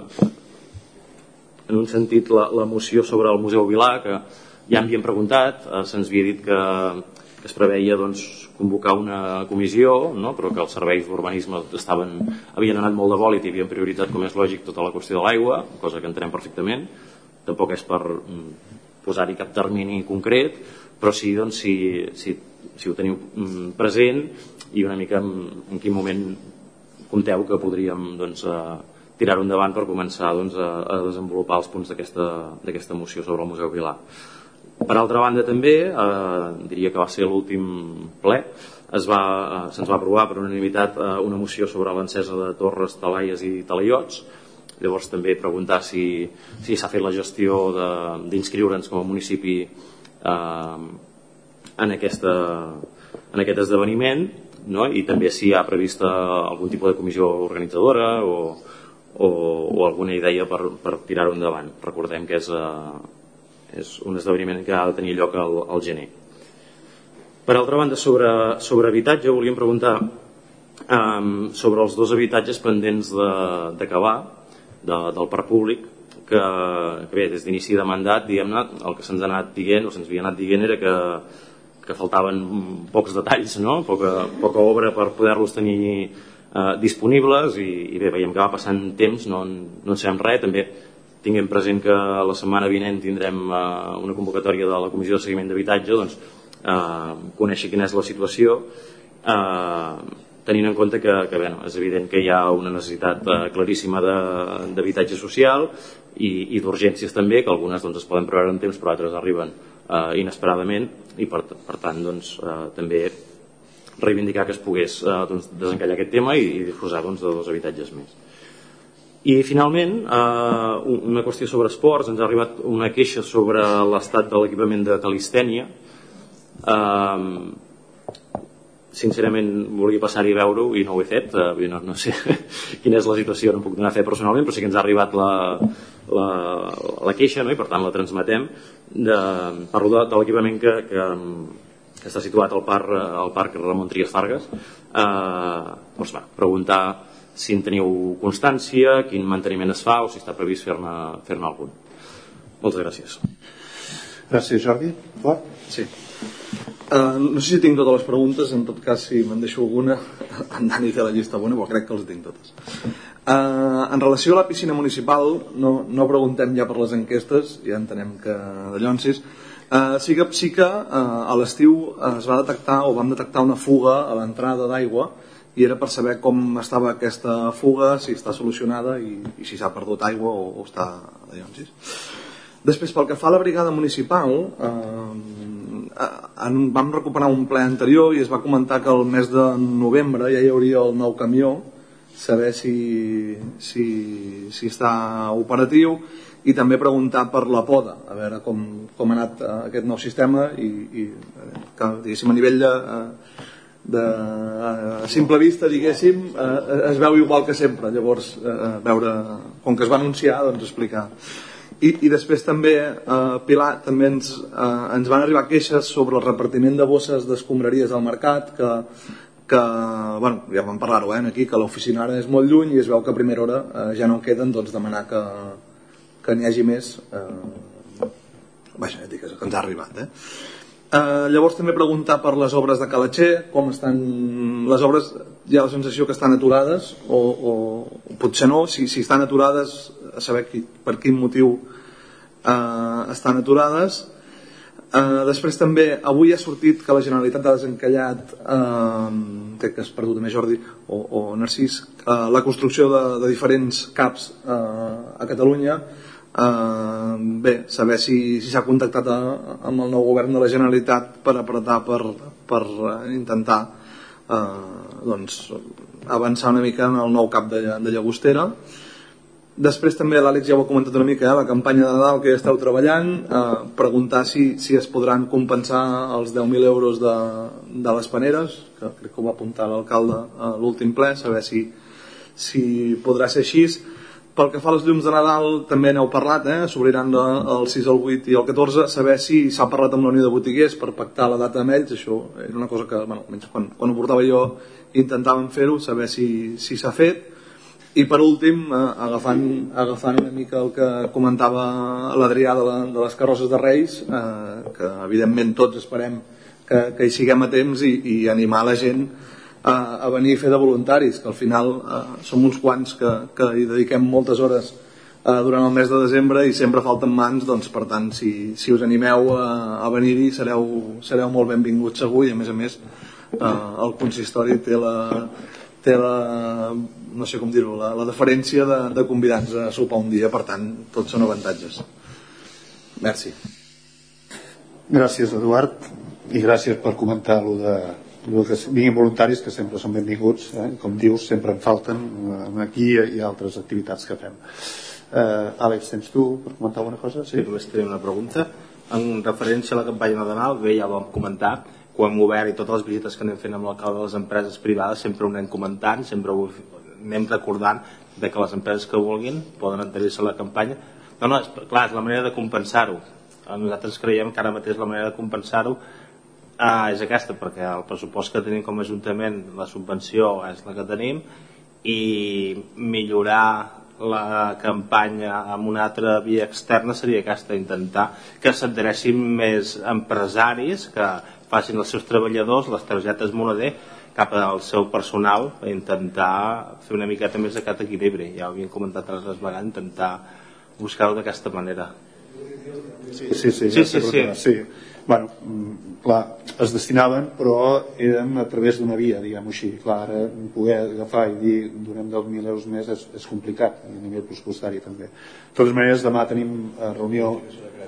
[SPEAKER 5] en un sentit, la, la moció sobre el Museu Vilà, que ja havíem preguntat, uh, se'ns havia dit que, que es preveia doncs, convocar una comissió, no? Però que els serveis d'urbanisme estaven, havien anat molt de bòlit i havien prioritat, com és lògic, tota la qüestió de l'aigua, cosa que entenem perfectament. Tampoc és per posar-hi cap termini concret, però sí doncs, si, si, si ho teniu present i una mica en, en quin moment compteu que podríem doncs, tirar-ho endavant per començar doncs, a, a desenvolupar els punts d'aquesta moció sobre el Museu Vilà. Per altra banda també, eh, diria que va ser l'últim ple, es va, eh, se'ns va aprovar per unanimitat eh, una moció sobre l'encesa de torres, talaies i talaiots. Llavors també preguntar si, si s'ha fet la gestió d'inscriure'ns com a municipi eh, en, aquesta, en aquest esdeveniment, no? I també si hi ha prevista algun tipus de comissió organitzadora o, o, o alguna idea per, per tirar-ho endavant. Recordem que és, eh, és un esdeveniment que ha de tenir lloc al, al gener. Per altra banda, sobre, sobre habitatge, volíem preguntar eh, sobre els dos habitatges pendents d'acabar De, del parc públic que, que bé, des d'inici de mandat diguem-ne, el que se'ns ha anat dient o se'ns havia anat dient era que, que faltaven pocs detalls, no? poca, poca obra per poder-los tenir eh, disponibles i, i bé, veiem que va passant temps, no, no en sabem res. També tinguem present que la setmana vinent tindrem eh, una convocatòria de la Comissió de Seguiment d'Habitatge, doncs eh, conèixer quina és la situació, eh, tenint en compte que, que bueno, és evident que hi ha una necessitat eh, claríssima d'habitatge social i, i d'urgències també, que algunes doncs, es poden preveure en temps però altres arriben eh, inesperadament i per, per tant doncs, eh, també reivindicar que es pogués eh, doncs, desencallar aquest tema i, i disposar doncs, de dos habitatges més. I finalment, eh, una qüestió sobre esports. Ens ha arribat una queixa sobre l'estat de l'equipament de calistènia. eh, Sincerament volia passar-hi a veure-ho i no ho he fet, eh, no, no sé quina és la situació, no puc donar fe personalment, però sí que ens ha arribat la, la, la queixa, no? I per tant la transmetem. De, parlo de, de l'equipament que, que, que està situat al parc, al parc Ramon Trias Fargas. Eh, doncs, va, preguntar si en teniu constància, quin manteniment es fa o si està previst fer-ne fer-ne algun. Moltes gràcies.
[SPEAKER 1] Gràcies, Jordi. Va?
[SPEAKER 2] Sí. Uh, no sé si tinc totes les preguntes, en tot cas si me'n deixo alguna en Dani té la llista bona, però crec que les tinc totes. Uh, en relació a la piscina municipal no, no preguntem ja per les enquestes, ja entenem que de llonsis. Uh, sí que, sí que uh, a l'estiu es va detectar o vam detectar una fuga a l'entrada d'aigua i era per saber com estava aquesta fuga, si està solucionada i, i si s'ha perdut aigua o, o està allà. Després, pel que fa a la brigada municipal, eh, en, vam recuperar un ple anterior i es va comentar que el mes de novembre ja hi hauria el nou camió, saber si, si, si està operatiu, i també preguntar per la poda, a veure com, com ha anat aquest nou sistema i, i que, diguéssim, a nivell de, de a simple vista, diguéssim, es veu igual que sempre. Llavors, veure, com que es va anunciar, doncs explicar. I, i després també, eh, Pilar, també ens, eh, ens van arribar queixes sobre el repartiment de bosses d'escombraries al mercat, que, que bueno, ja vam parlar-ho eh, aquí, que l'oficina ara és molt lluny i es veu que a primera hora eh, ja no queden, doncs demanar que, que n'hi hagi més, eh, vaja, ja dic que ens ha arribat. Eh? Eh, llavors també preguntar per les obres de Calatxer, com estan les obres, hi ha la sensació que estan aturades o, o, o potser no, si, si estan aturades, a saber qui, per quin motiu eh, estan aturades. Eh, després també, avui ha sortit que la Generalitat ha desencallat, eh, crec que has perdut també Jordi o, o Narcís, eh, la construcció de, de diferents CAPs eh, a Catalunya. Uh, bé, saber si s'ha si contactat a, amb el nou govern de la Generalitat per apretar per, per intentar uh, doncs, avançar una mica en el nou cap de, de Llagostera. Després també l'Àlex ja ho ha comentat una mica, eh, la campanya de Nadal que ja esteu treballant, uh, preguntar si, si es podran compensar els deu mil euros de, de les paneres, que crec que ho va apuntar l'alcalde a l'últim ple, saber si, si podrà ser així. Pel que fa a les llums de Nadal també n'heu parlat, eh? S'obriran el sis, el vuit i el catorze, saber si s'ha parlat amb la Unió de Botiguers per pactar la data amb ells. Això era una cosa que, bueno, quan, quan ho portava jo intentàvem fer-ho, saber si si s'ha fet. I per últim, eh, agafant, agafant una mica el que comentava l'Adrià de, la, de les carrosses de Reis, eh, que evidentment tots esperem que, que hi siguem a temps, i, i animar la gent a venir a fer de voluntaris, que al final eh, som uns quants que, que hi dediquem moltes hores eh, durant el mes de desembre i sempre falten mans, doncs per tant si, si us animeu a, a venir-hi sereu, sereu molt benvinguts segur, i a més a més eh, el consistori té la, té la no sé com dir-ho, la, la deferència de, de convidar-nos a sopar un dia, per tant tots són avantatges. Merci.
[SPEAKER 1] Gràcies, Eduard, i gràcies per comentar lo de que vinguin voluntaris, que sempre són benvinguts, eh? Com dius, sempre en falten aquí i altres activitats que fem. eh, Àlex, tens tu per comentar alguna cosa? Sí,
[SPEAKER 6] sí, només tenia una pregunta en referència a la campanya de Nadal. Bé, ja vam comentar que ho hem obert i totes les visites que anem fent amb l'alcalde de les empreses privades sempre ho anem comentant, sempre ho anem recordant de que les empreses que vulguin poden adherir-se a la campanya. No, no, és, clar, és la manera de compensar-ho. Nosaltres creiem que ara mateix la manera de compensar-ho Ah, és aquesta, perquè el pressupost que tenim com a Ajuntament, la subvenció és la que tenim, i millorar la campanya amb una altra via externa seria aquesta, intentar que s'adhereixin més empresaris, que facin els seus treballadors les targetes moneder cap al seu personal, per intentar fer una miqueta més aquest equilibri. Ja ho havíem comentat altres vegades, intentar buscar-ho d'aquesta manera.
[SPEAKER 1] Sí, sí, sí,
[SPEAKER 6] sí, sí, sí.
[SPEAKER 1] sí. Bueno, clar, es destinaven, però eren a través d'una via, diguem-ho així. Clar, ara poder agafar i dir donem deu mil euros més és, és complicat, a nivell pressupostari també. De totes maneres, demà tenim reunió.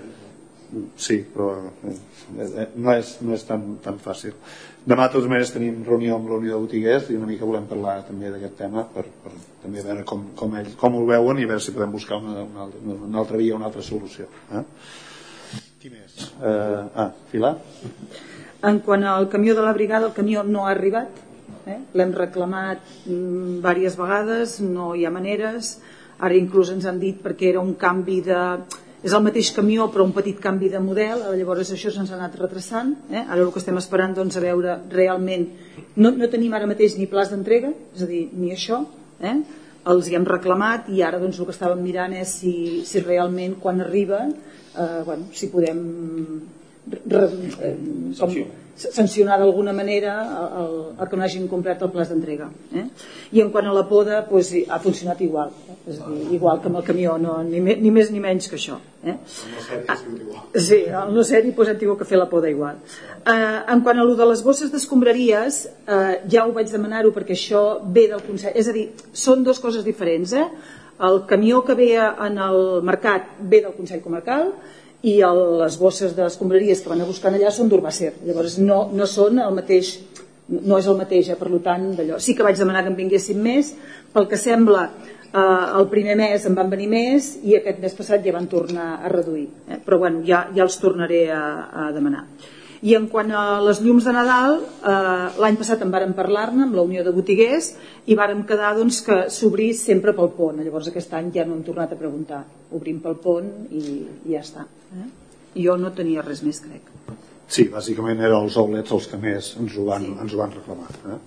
[SPEAKER 1] Sí, però eh, no és, no és tan, tan fàcil. Demà, de totes maneres, tenim reunió amb la Unió de Botiguers i una mica volem parlar també d'aquest tema per, per també veure com, com, ells, com ho veuen i veure si podem buscar una, una, una altra via, una altra solució. Eh? Qui més? Uh, ah, Pilar?
[SPEAKER 10] En quant al camió de la brigada, el camió no ha arribat, eh? L'hem reclamat mm, diverses vegades, no hi ha maneres. Ara inclús ens han dit perquè era un canvi de... és el mateix camió però un petit canvi de model, llavors això se'ns ha anat retrasant, eh? Ara el que estem esperant, doncs, a veure realment, no, no tenim ara mateix ni plans d'entrega, és a dir, ni això, eh? Els hi hem reclamat i ara doncs el que estàvem mirant és si, si realment quan arriba Eh, bueno, si podem com sancionar d'alguna manera el, el que no hagin complert el pla d'entrega. Eh? I en quant a la poda, doncs, ha funcionat igual, eh? És a dir, igual que amb el camió, no, ni, me, ni més ni menys que això. Eh? Ah, sí, al no ser-hi doncs, hem tingut que fer la poda igual. Eh, en quant a lo de les bosses d'escombraries, eh, ja ho vaig demanar-ho perquè això ve del Consell, és a dir, són dues coses diferents. Eh? El camió que ve en el mercat ve del Consell Comarcal i el, les bosses d'escombraries que van a buscar allà són d'Urbacer, llavors no, no són el mateix, no és el mateix, eh? Per tant d'allò. Sí que vaig demanar que en vinguessin més, pel que sembla eh, el primer mes en van venir més i aquest mes passat ja van tornar a reduir, eh? Però bueno, ja, ja els tornaré a, a demanar. I en quant a les llums de Nadal, eh, l'any passat en vàrem parlar-ne amb la Unió de Botiguers i vàrem quedar doncs, que s'obrís sempre pel pont. Llavors aquest any ja no hem tornat a preguntar. Obrim pel pont i, i ja està. Eh? Jo no tenia res més, crec.
[SPEAKER 1] Sí, bàsicament eren els outlets els que més ens ho van, sí. ens ho van reclamar. Eh?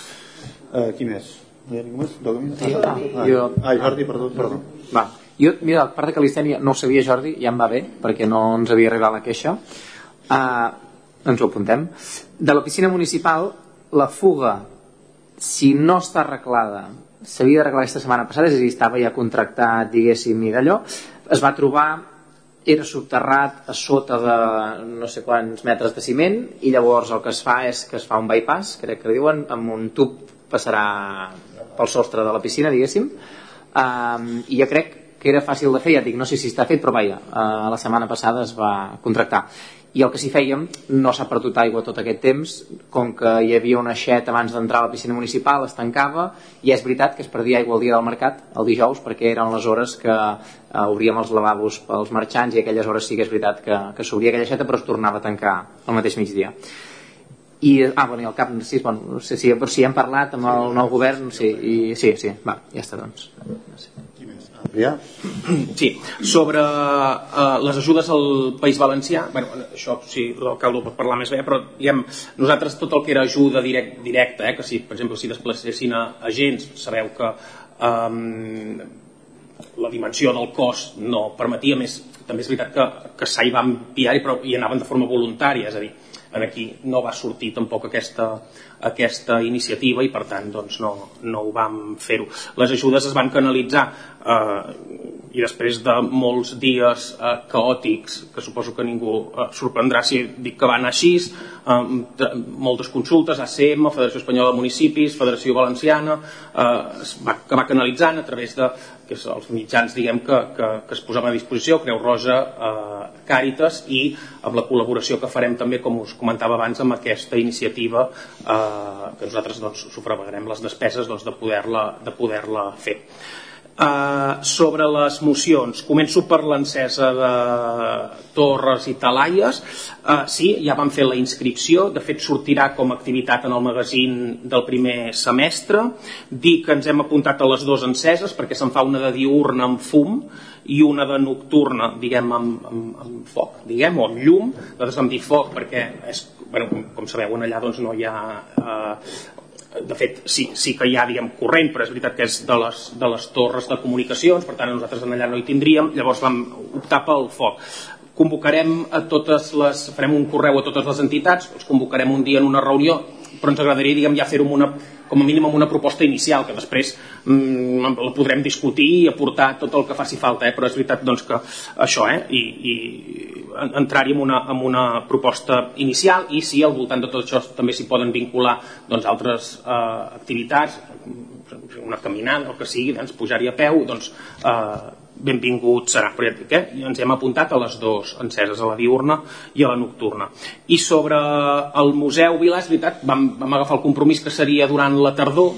[SPEAKER 1] Uh, qui més? No hi ha ningú més?
[SPEAKER 11] Jordi.
[SPEAKER 1] Ah, jo... ah, Jordi, perdó. perdó.
[SPEAKER 11] Va. Jo, mira, a part de calistènia no ho sabia, Jordi, ja em va bé, perquè no ens havia arribat la queixa. Uh, ens ho apuntem. De la piscina municipal, la fuga, si no està arreglada, s'havia d'arreglar aquesta setmana passada, és a dir, estava ja contractat, diguéssim, i d'allò, es va trobar, era subterrat a sota de no sé quants metres de ciment, i llavors el que es fa és que es fa un bypass, crec que diuen, amb un tub passarà pel sostre de la piscina, diguéssim, um, i jo crec que era fàcil de fer, ja dic, no sé si està fet, però vaja, uh, la setmana passada es va contractar. I el que s'hi fèiem, no s'ha perdut aigua tot aquest temps, com que hi havia un aixet abans d'entrar a la piscina municipal, es tancava, i és veritat que es perdia aigua el dia del mercat, el dijous, perquè eren les hores que eh, obríem els lavabos pels marxants, i aquelles hores sí que és veritat que, que s'obria aquella aixeta, però es tornava a tancar al mateix migdia. I, ah, bueno, i al cap, sí, bueno, no sé si, si hem parlat amb el nou govern, sí, i, sí, sí, va, ja està, doncs. No sé.
[SPEAKER 1] Ja.
[SPEAKER 3] Sí, sobre uh, les ajudes al País Valencià, bueno, això sí, l'alcalde pot parlar més bé, però diguem, nosaltres tot el que era ajuda direct, directa, eh, que si, per exemple, si desplacessin a agents, sabeu que um, la dimensió del cost no permetia més, també és veritat que, que s'hi va enviar, però hi anaven de forma voluntària, és a dir, aquí no va sortir tampoc aquesta, aquesta iniciativa i per tant doncs, no, no ho vam fer-ho. Les ajudes es van canalitzar eh, i després de molts dies eh, caòtics, que suposo que ningú eh, sorprendrà si dic que van així, eh, moltes consultes, A C M, Federació Espanyola de Municipis, Federació Valenciana, eh, es va acabar canalitzant a través de que és els mitjans diguem, que, que, que es posaven a disposició, Creu Roja, eh, Càritas, i amb la col·laboració que farem també, com us comentava abans, amb aquesta iniciativa eh, que nosaltres doncs, sufragarem les despeses doncs, de poder-la de poder-la fer. Uh, sobre les mocions, començo per l'encesa de torres i talaies. Uh, sí, ja vam fer la inscripció, de fet sortirà com a activitat en el magazín del primer semestre. Dir que ens hem apuntat a les dues enceses perquè se'n fa una de diurna amb fum i una de nocturna, diguem, amb, amb, amb foc, diguem, o amb llum. Nosaltres vam dir foc perquè, és, bueno, com, com sabeu, allà doncs, no hi ha... Uh, de fet sí, sí que hi ha diguem, corrent, però és veritat que és de les, de les torres de comunicacions, per tant nosaltres allà no hi tindríem, llavors vam optar pel foc. Convocarem a totes les, farem un correu a totes les entitats, els convocarem un dia en una reunió, però ens agradaria diguem, ja fer-ho una, com a mínim amb una proposta inicial, que després mm, la podrem discutir i aportar tot el que faci falta, eh? Però és veritat doncs, que això, eh? I, i entrar-hi en una, en una proposta inicial i si al voltant de tot això també s'hi poden vincular doncs, altres eh, activitats, una caminada o que sigui, doncs, pujar-hi a peu, doncs eh, benvingut serà. Però ja I ens hem apuntat a les dues enceses, a la diurna i a la nocturna. I sobre el Museu Vilà, és veritat, vam, vam agafar el compromís que seria durant la tardor.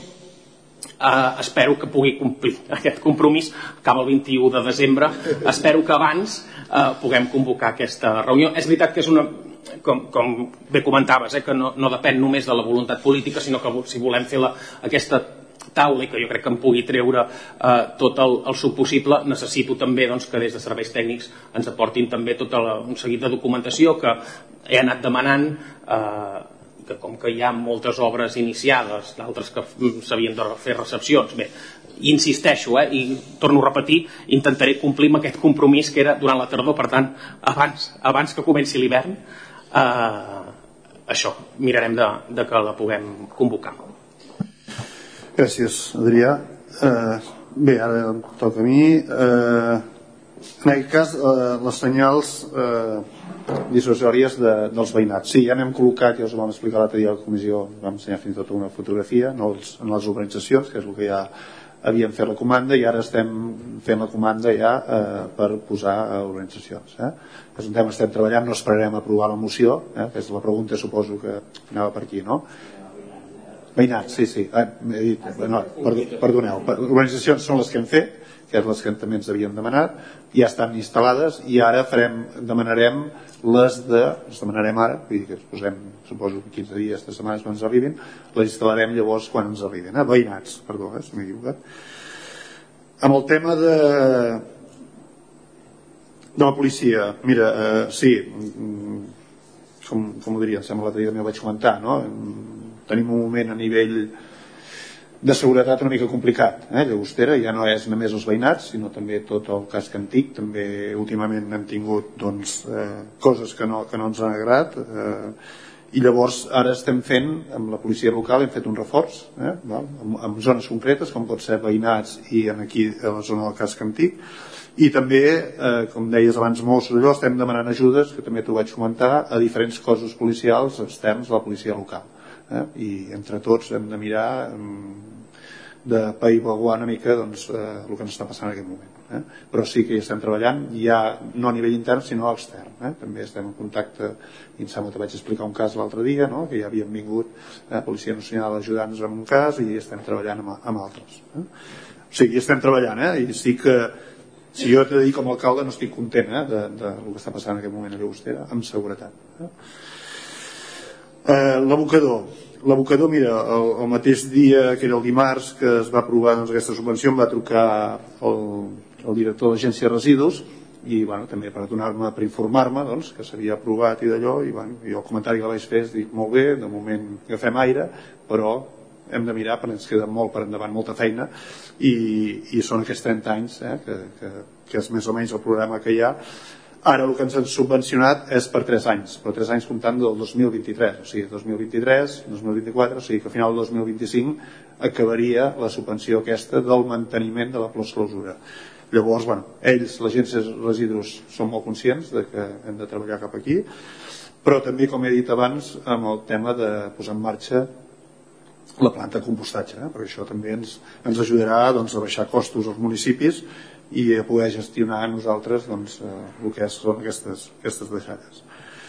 [SPEAKER 3] Uh, espero que pugui complir aquest compromís, acaba el vint-i-u de desembre, espero que abans uh, puguem convocar aquesta reunió. És veritat que és una, com, com bé comentaves, eh, que no, no depèn només de la voluntat política, sinó que si volem fer la, aquesta taula i que jo crec que em pugui treure uh, tot el, el suc possible, necessito també doncs, que des de serveis tècnics ens aportin també tot el, un seguit de documentació que he anat demanant, eh, que com que hi ha moltes obres iniciades, d'altres que s'havien de fer recepcions, bé, insisteixo, eh, i torno a repetir, intentaré complir amb aquest compromís que era durant la tardor, per tant, abans, abans que comenci l'hivern, eh, això, mirarem de, de que la puguem convocar.
[SPEAKER 1] Gràcies, Adrià. Eh, bé, ara em toca a mi. Eh, en aquest cas, eh, les senyals eh, dissuasòries de, dels veïnats. Sí, ja n'hem col·locat, ja us ho vam explicar l'altre dia a la comissió, vam ensenyar fins i tot una fotografia en, els, en les urbanitzacions, que és el que ja havíem fet la comanda, i ara estem fent la comanda ja eh, per posar a urbanitzacions. Eh? És un tema que estem treballant, no esperarem a aprovar la moció, eh? Que és la pregunta, suposo que anava per aquí, no? Veïnats, sí, sí. Eh, m'he dit, no, perdoneu, urbanitzacions són les que hem fet, que és les que també ens havien demanat, ja estan instal·lades, i ara farem, demanarem les de, les demanarem ara, vull dir que ens posem, suposo, quinze dies, tres setmanes quan ens arribin, les instal·larem llavors quan ens arribin. Eh? Veïnats, perdó, eh, si m'he equivocat. Amb el tema de de la policia, mira, eh, sí, com, com ho diria, em sembla l'altre dia també ho vaig comentar, no? Tenim un moment a nivell de seguretat una mica complicat, eh? Llagostera ja no és només els veïnats, sinó també tot el casc antic. També últimament hem tingut doncs, eh, coses que no, que no ens han agradat, eh, i llavors ara estem fent amb la policia local, hem fet un reforç, eh? Val? En, en zones concretes com pot ser veïnats i en aquí a la zona del casc antic, i també, eh, com deies abans, Mossos, allò, estem demanant ajudes, que també t'ho vaig comentar, a diferents cossos policials externs de la policia local, eh? I entre tots hem de mirar de paiguaguar una mica doncs, eh, el que ens està passant en aquest moment, eh? Però sí que hi estem treballant, ja no a nivell intern sinó extern, eh? També estem en contacte, i em sembla que vaig explicar un cas l'altre dia, no? Que ja havien vingut eh, Policia Nacional a ajudar-nos en un cas, i estem treballant amb, amb altres, eh? O sigui, estem treballant, eh? I sí que si jo t'he de dir com a alcalde no estic content eh, de, de el que està passant en aquest moment a Llagostera, amb seguretat. Eh? Eh, l'abocador. L'abocador, mira, el, el mateix dia que era el dimarts que es va aprovar doncs, aquesta subvenció, em va trucar el, el director de l'Agència de Residus, i bueno, també per donar-me, per informar-me doncs, que s'havia aprovat i d'allò, i bueno, jo el comentari que vaig fer és dir, molt bé, de moment agafem aire, però hem de mirar perquè ens queda molt per endavant, molta feina, i, i són aquests trenta anys eh, que, que, que és més o menys el programa que hi ha. Ara el que ens han subvencionat és per tres anys, però tres anys comptant del dos mil vint-i-tres, o sigui, dos mil vint-i-tres, dos mil vint-i-quatre, o sigui que a final del dos mil vint-i-cinc acabaria la subvenció aquesta del manteniment de la clausura. Llavors, bueno, ells, l'Agència de Residus, són molt conscients de que hem de treballar cap aquí, però també, com he dit abans, amb el tema de posar en marxa la planta de compostatge, eh? Perquè això també ens, ens ajudarà doncs, a baixar costos als municipis i a poder gestionar a nosaltres doncs, eh, el que són aquestes, aquestes deixalles.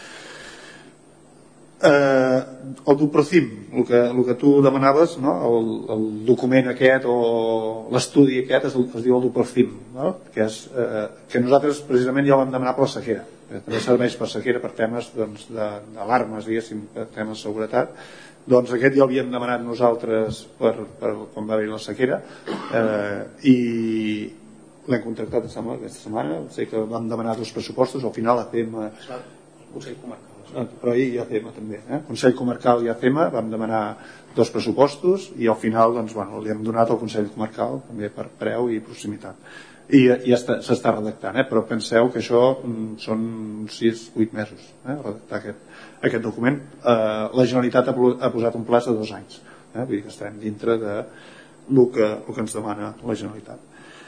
[SPEAKER 1] Eh, el Duprocim, el que, el que tu demanaves, no? el, el document aquest o l'estudi aquest es, es diu el Duprocim, no? Que, és, eh, que nosaltres precisament ja ho vam demanar per la sequera, que també serveix per sequera, per temes doncs, d'alarmes, diguéssim, per temes de seguretat. Doncs aquest ja l'havíem demanat nosaltres per, per quan va haver la sequera, eh, i l'hem contractat sembla, aquesta setmana. Sé que vam demanar dos pressupostos, al final A C E M A,
[SPEAKER 3] Consell Comarcal,
[SPEAKER 1] però ahir i A C E M A també, eh? Consell Comarcal i A C E M A vam demanar dos pressupostos, i al final doncs, bueno, li hem donat al Consell Comarcal també per preu i proximitat, i ja s'està redactant, eh? Però penseu que això mm, són sis vuit mesos, eh? Redactar aquest, aquest document. Eh, la Generalitat ha, ha posat un plaç de dos anys, eh? Vull dir que estem dintre de el que, el que ens demana la Generalitat.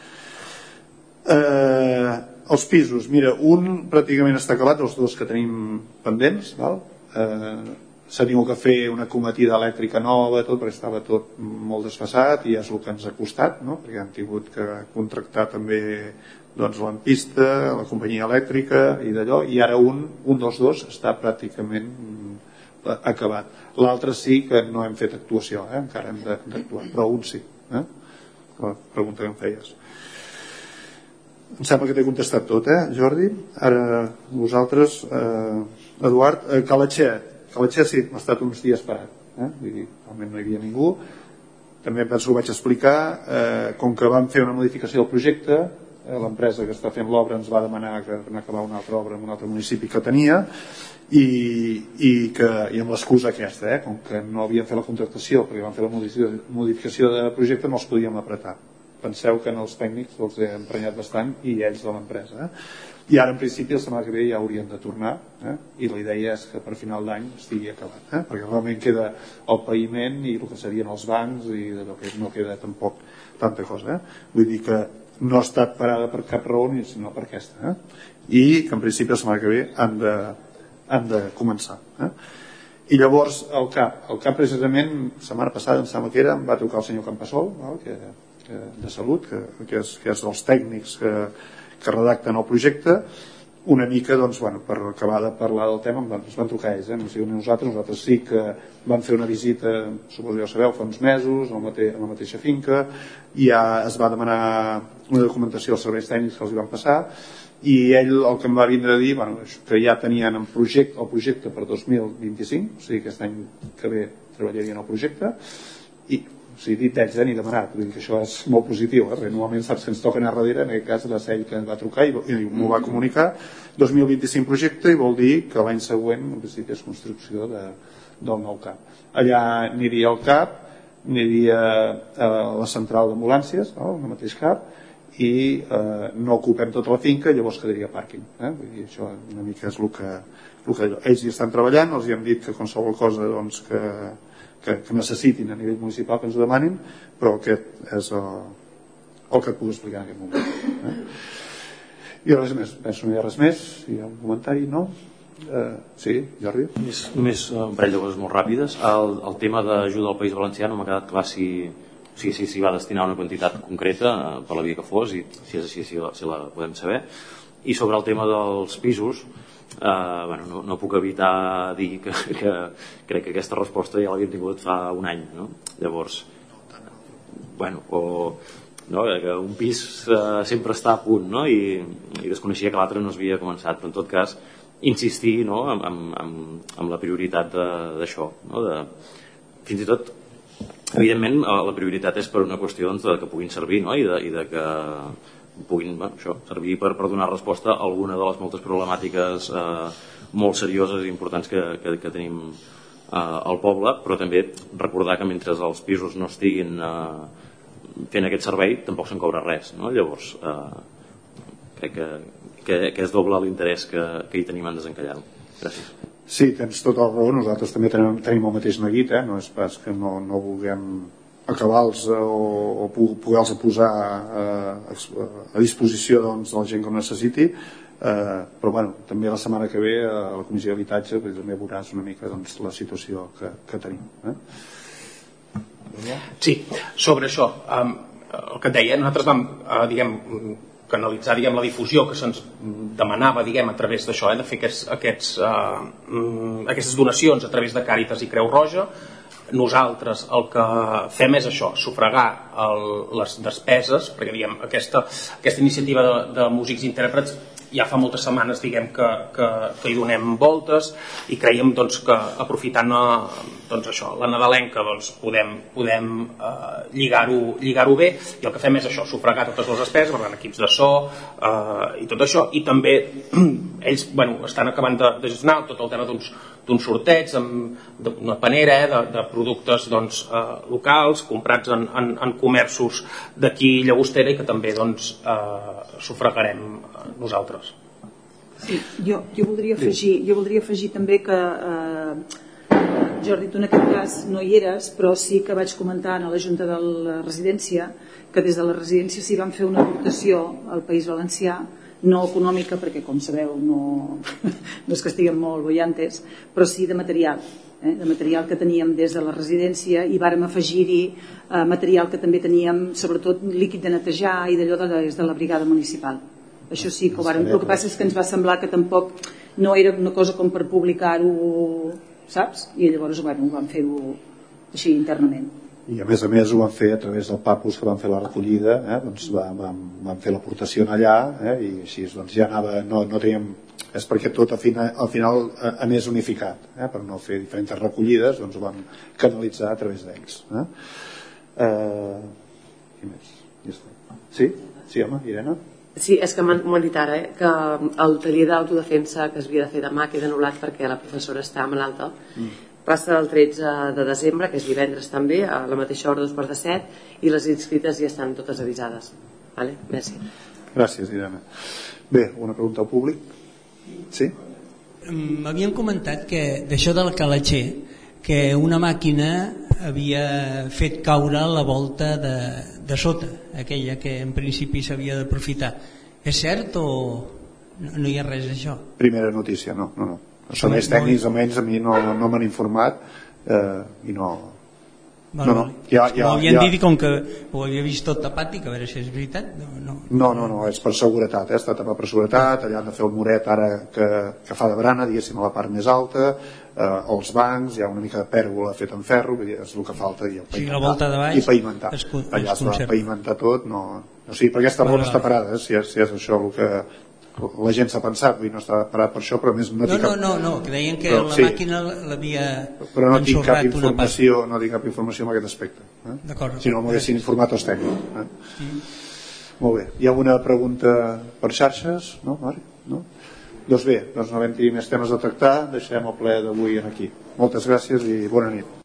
[SPEAKER 1] Eh, els pisos, mira, un pràcticament està acabat, els dos que tenim pendents, val? Eh, s'ha tingut que fer una cometida elèctrica nova, tot, perquè estava tot molt desfasat, i és el que ens ha costat, no? Perquè hem tingut que contractar també doncs, l'ampista, la companyia elèctrica i d'allò, i ara un, un dels dos està pràcticament acabat. L'altre sí que no hem fet actuació, eh? Encara hem d'actuar, però un sí, eh? La pregunta que em feies. Em sembla que t'he contestat tot, eh, Jordi? Ara vosaltres, eh, Eduard, eh, Calatxer. Calatxer sí, ha estat uns dies parat, eh? Vull dir, realment no hi havia ningú. També penso que ho vaig explicar, eh, com que vam fer una modificació del projecte, eh, l'empresa que està fent l'obra ens va demanar que acabar una altra obra en un altre municipi que tenia, i, i, que, i amb l'excusa aquesta, eh, com que no havien fet la contractació perquè van fer la modificació de projecte, no els podíem apretar, penseu que en els tècnics els he emprenyat bastant i ells de l'empresa, eh? I ara en principi la setmana que ve ja haurien de tornar, eh? I la idea és que per final d'any estigui acabat, eh? Perquè realment queda el païment i el que serien els bancs i de que no queda tampoc tanta cosa, eh? Vull dir que no ha estat parada per cap raó sinó per aquesta, eh? I que en principi la setmana que ve han de, han de començar, eh? I llavors el CAP el CAP precisament la setmana passada em sembla que era, em va trucar el senyor Campassol, no? que, que, de Salut que, que, és, que és dels tècnics que que redacten el projecte una mica doncs, bueno, per acabar de parlar del tema ens van trucar ells, eh? No sé, nosaltres, nosaltres sí que vam fer una visita suposo que ja ho sabeu, fa uns mesos en la, mate en la mateixa finca i ja es va demanar una documentació als serveis tècnics que els hi van passar i ell el que em va vindre a dir bueno, que ja tenien en projecte, el projecte per dos mil vint-i-cinc, o sigui aquest any que ve treballarien el projecte i o sigui, dit ells, eh, ni demanat, vull dir que això és molt positiu, eh? Perquè normalment saps que ens toca anar darrere, en aquest cas va ser ell que ens va trucar i, i m'ho va comunicar, dos mil vint-i-cinc projecte i vol dir que l'any següent en principi és construcció de, del nou CAP. Allà aniria el CAP, aniria a la central d'ambulàncies, no? El mateix CAP, i eh, no ocupem tota la finca, llavors quedaria pàrquing, eh? Vull dir, això una mica és el que, el que ells hi estan treballant, els hi hem dit que qualsevol cosa doncs, que Que, que necessitin a nivell municipal que ens ho demanin, però aquest és el, el que et puc explicar en aquest moment, eh? I res més, penso no hi ha res més. Hi ha un comentari, no? Eh, sí, Jordi?
[SPEAKER 5] Més, més un parell de coses molt ràpides. El, el tema d'ajuda al País Valencià no m'ha quedat clar si si s'hi si va destinar una quantitat concreta per la via que fos i si és així si la, si la podem saber. I sobre el tema dels pisos Uh, bueno, no, no puc evitar dir que, que crec que aquesta resposta ja l'havíem tingut fa un any, no? Llavors bueno, o no, que un pis uh, sempre està a punt, no? I, i desconeixia que l'altre no s'havia començat, però en tot cas insistir, no? amb, amb, amb la prioritat d'això, no? De, fins i tot evidentment la prioritat és per una qüestió doncs, de que puguin servir, no? I, de, i de que puguin bueno, això, servir per, per donar resposta a alguna de les moltes problemàtiques eh, molt serioses i importants que, que, que tenim eh, al poble, però també recordar que mentre els pisos no estiguin eh, fent aquest servei tampoc se'n cobra res, no? Llavors eh, crec que, que, que és doble l'interès que, que hi tenim en desencallar-ho. Gràcies.
[SPEAKER 1] Sí, tens tota la raó, nosaltres també tenim, tenim el mateix neguit, eh? No és pas que no, no vulguem acabar-los o, o poder-los posar a, a, a disposició doncs, de la gent que ho necessiti, eh, però bueno, també la setmana que ve a la Comissió d'Habitatge també veuràs una mica doncs, la situació que, que tenim, eh?
[SPEAKER 3] Sí, sobre això um, el que et deia, nosaltres vam uh, diguem, canalitzar diguem, la difusió que se'ns demanava diguem, a través d'això, eh, de fer aquests, aquests, uh, aquestes donacions a través de Càritas i Creu Roja. Nosaltres el que fem és això, sufragar el, les despeses, perquè diguem, aquesta, aquesta iniciativa de, de músics i intèrprets ja fa moltes setmanes diguem, que, que, que hi donem voltes i creiem doncs, que aprofitant doncs, això, la nadalenca doncs, podem, podem eh, lligar-ho lligar-ho bé i el que fem és això, sufragar totes les despeses, per tant, equips de so eh, i tot això, i també ells bueno, estan acabant de, de gestionar tot el tema d'uns d'un sorteig, amb una panera eh, de, de productes doncs, eh, locals, comprats en, en, en comerços d'aquí Llagostera i que també doncs, eh, sufragarem nosaltres.
[SPEAKER 10] Sí, jo, jo, voldria afegir, jo voldria afegir també que eh, Jordi, tu en aquest cas no hi eres, però sí que vaig comentar a la Junta de la Residència que des de la residència s'hi van fer una aportació al País Valencià, no econòmica, perquè com sabeu no, no és que estiguem molt bollantes, però sí de material, eh? de material que teníem des de la residència i vàrem afegir-hi eh, material que també teníem, sobretot líquid de netejar i d'allò de, de la brigada municipal. Això sí que ho vàrem, el que passa és que ens va semblar que tampoc no era una cosa com per publicar-ho, saps? I llavors bueno, ho vam fer-ho així internament.
[SPEAKER 1] I a més a més ho van fer a través del Papus que van fer la recollida, eh? Doncs van, van, van fer l'aportació allà, eh? I així doncs ja anava, no, no teníem, és perquè tot al final, al final anés unificat, eh? Per no fer diferents recollides doncs ho vam canalitzar a través d'ells, eh? Eh, qui més? Ja està. Sí? Sí, home, Irene?
[SPEAKER 9] Sí, és que m'han dit ara eh, que el taller d'autodefensa que es havia de fer demà queda anul·lat perquè la professora està malalta mm. Passa el tretze de desembre, que és divendres també, a la mateixa hora, dos quarts de set, i les inscrites ja estan totes avisades. Vale? Merci.
[SPEAKER 1] Gràcies, Irene. Bé, una pregunta al públic? Sí?
[SPEAKER 12] M'havien comentat que d'això del calatxer, que una màquina havia fet caure la volta de, de sota, aquella que en principi s'havia d'aprofitar. És cert o no hi ha res d'això?
[SPEAKER 1] Primera notícia, no, no, no. Els serveis tècnics almenys a mi no, no m'han informat eh, i no...
[SPEAKER 12] Val,
[SPEAKER 1] no, no. Ja, ja,
[SPEAKER 12] ho havien
[SPEAKER 1] ja...
[SPEAKER 12] dit com que ho havia vist tot tapat i que a veure si és veritat. No, no,
[SPEAKER 1] no, no, no és per seguretat, eh? Està tapat per seguretat, allà han de fer el muret ara que, que fa de barana, diguéssim, a la part més alta, eh, els bancs, hi ha una mica de pèrgola feta en ferro, és el que falta, i,
[SPEAKER 12] sí, la volta de baix
[SPEAKER 1] i pavimentar.
[SPEAKER 12] Es,
[SPEAKER 1] allà
[SPEAKER 12] es
[SPEAKER 1] s'ha de pavimentar tot, no, no sigui, perquè aquesta roda està parada, eh? si, és, si és això el que la gent s'ha pensat, vull no està parat per això, però més no,
[SPEAKER 12] no,
[SPEAKER 1] cap...
[SPEAKER 12] no, no, no, que deien que
[SPEAKER 1] però,
[SPEAKER 12] la
[SPEAKER 1] sí.
[SPEAKER 12] màquina l'havia
[SPEAKER 1] però no tinc cap
[SPEAKER 12] ensorrat una part.
[SPEAKER 1] informació, no tinc cap informació en aquest aspecte. Eh?
[SPEAKER 12] D'acord.
[SPEAKER 1] Si no m'haguessin informat els tècnics. Eh? Mm. Molt bé. Hi ha alguna pregunta per xarxes? No, Mari? No? Doncs bé, doncs no vam tenir més temes a tractar, deixem el ple d'avui aquí. Moltes gràcies i bona nit.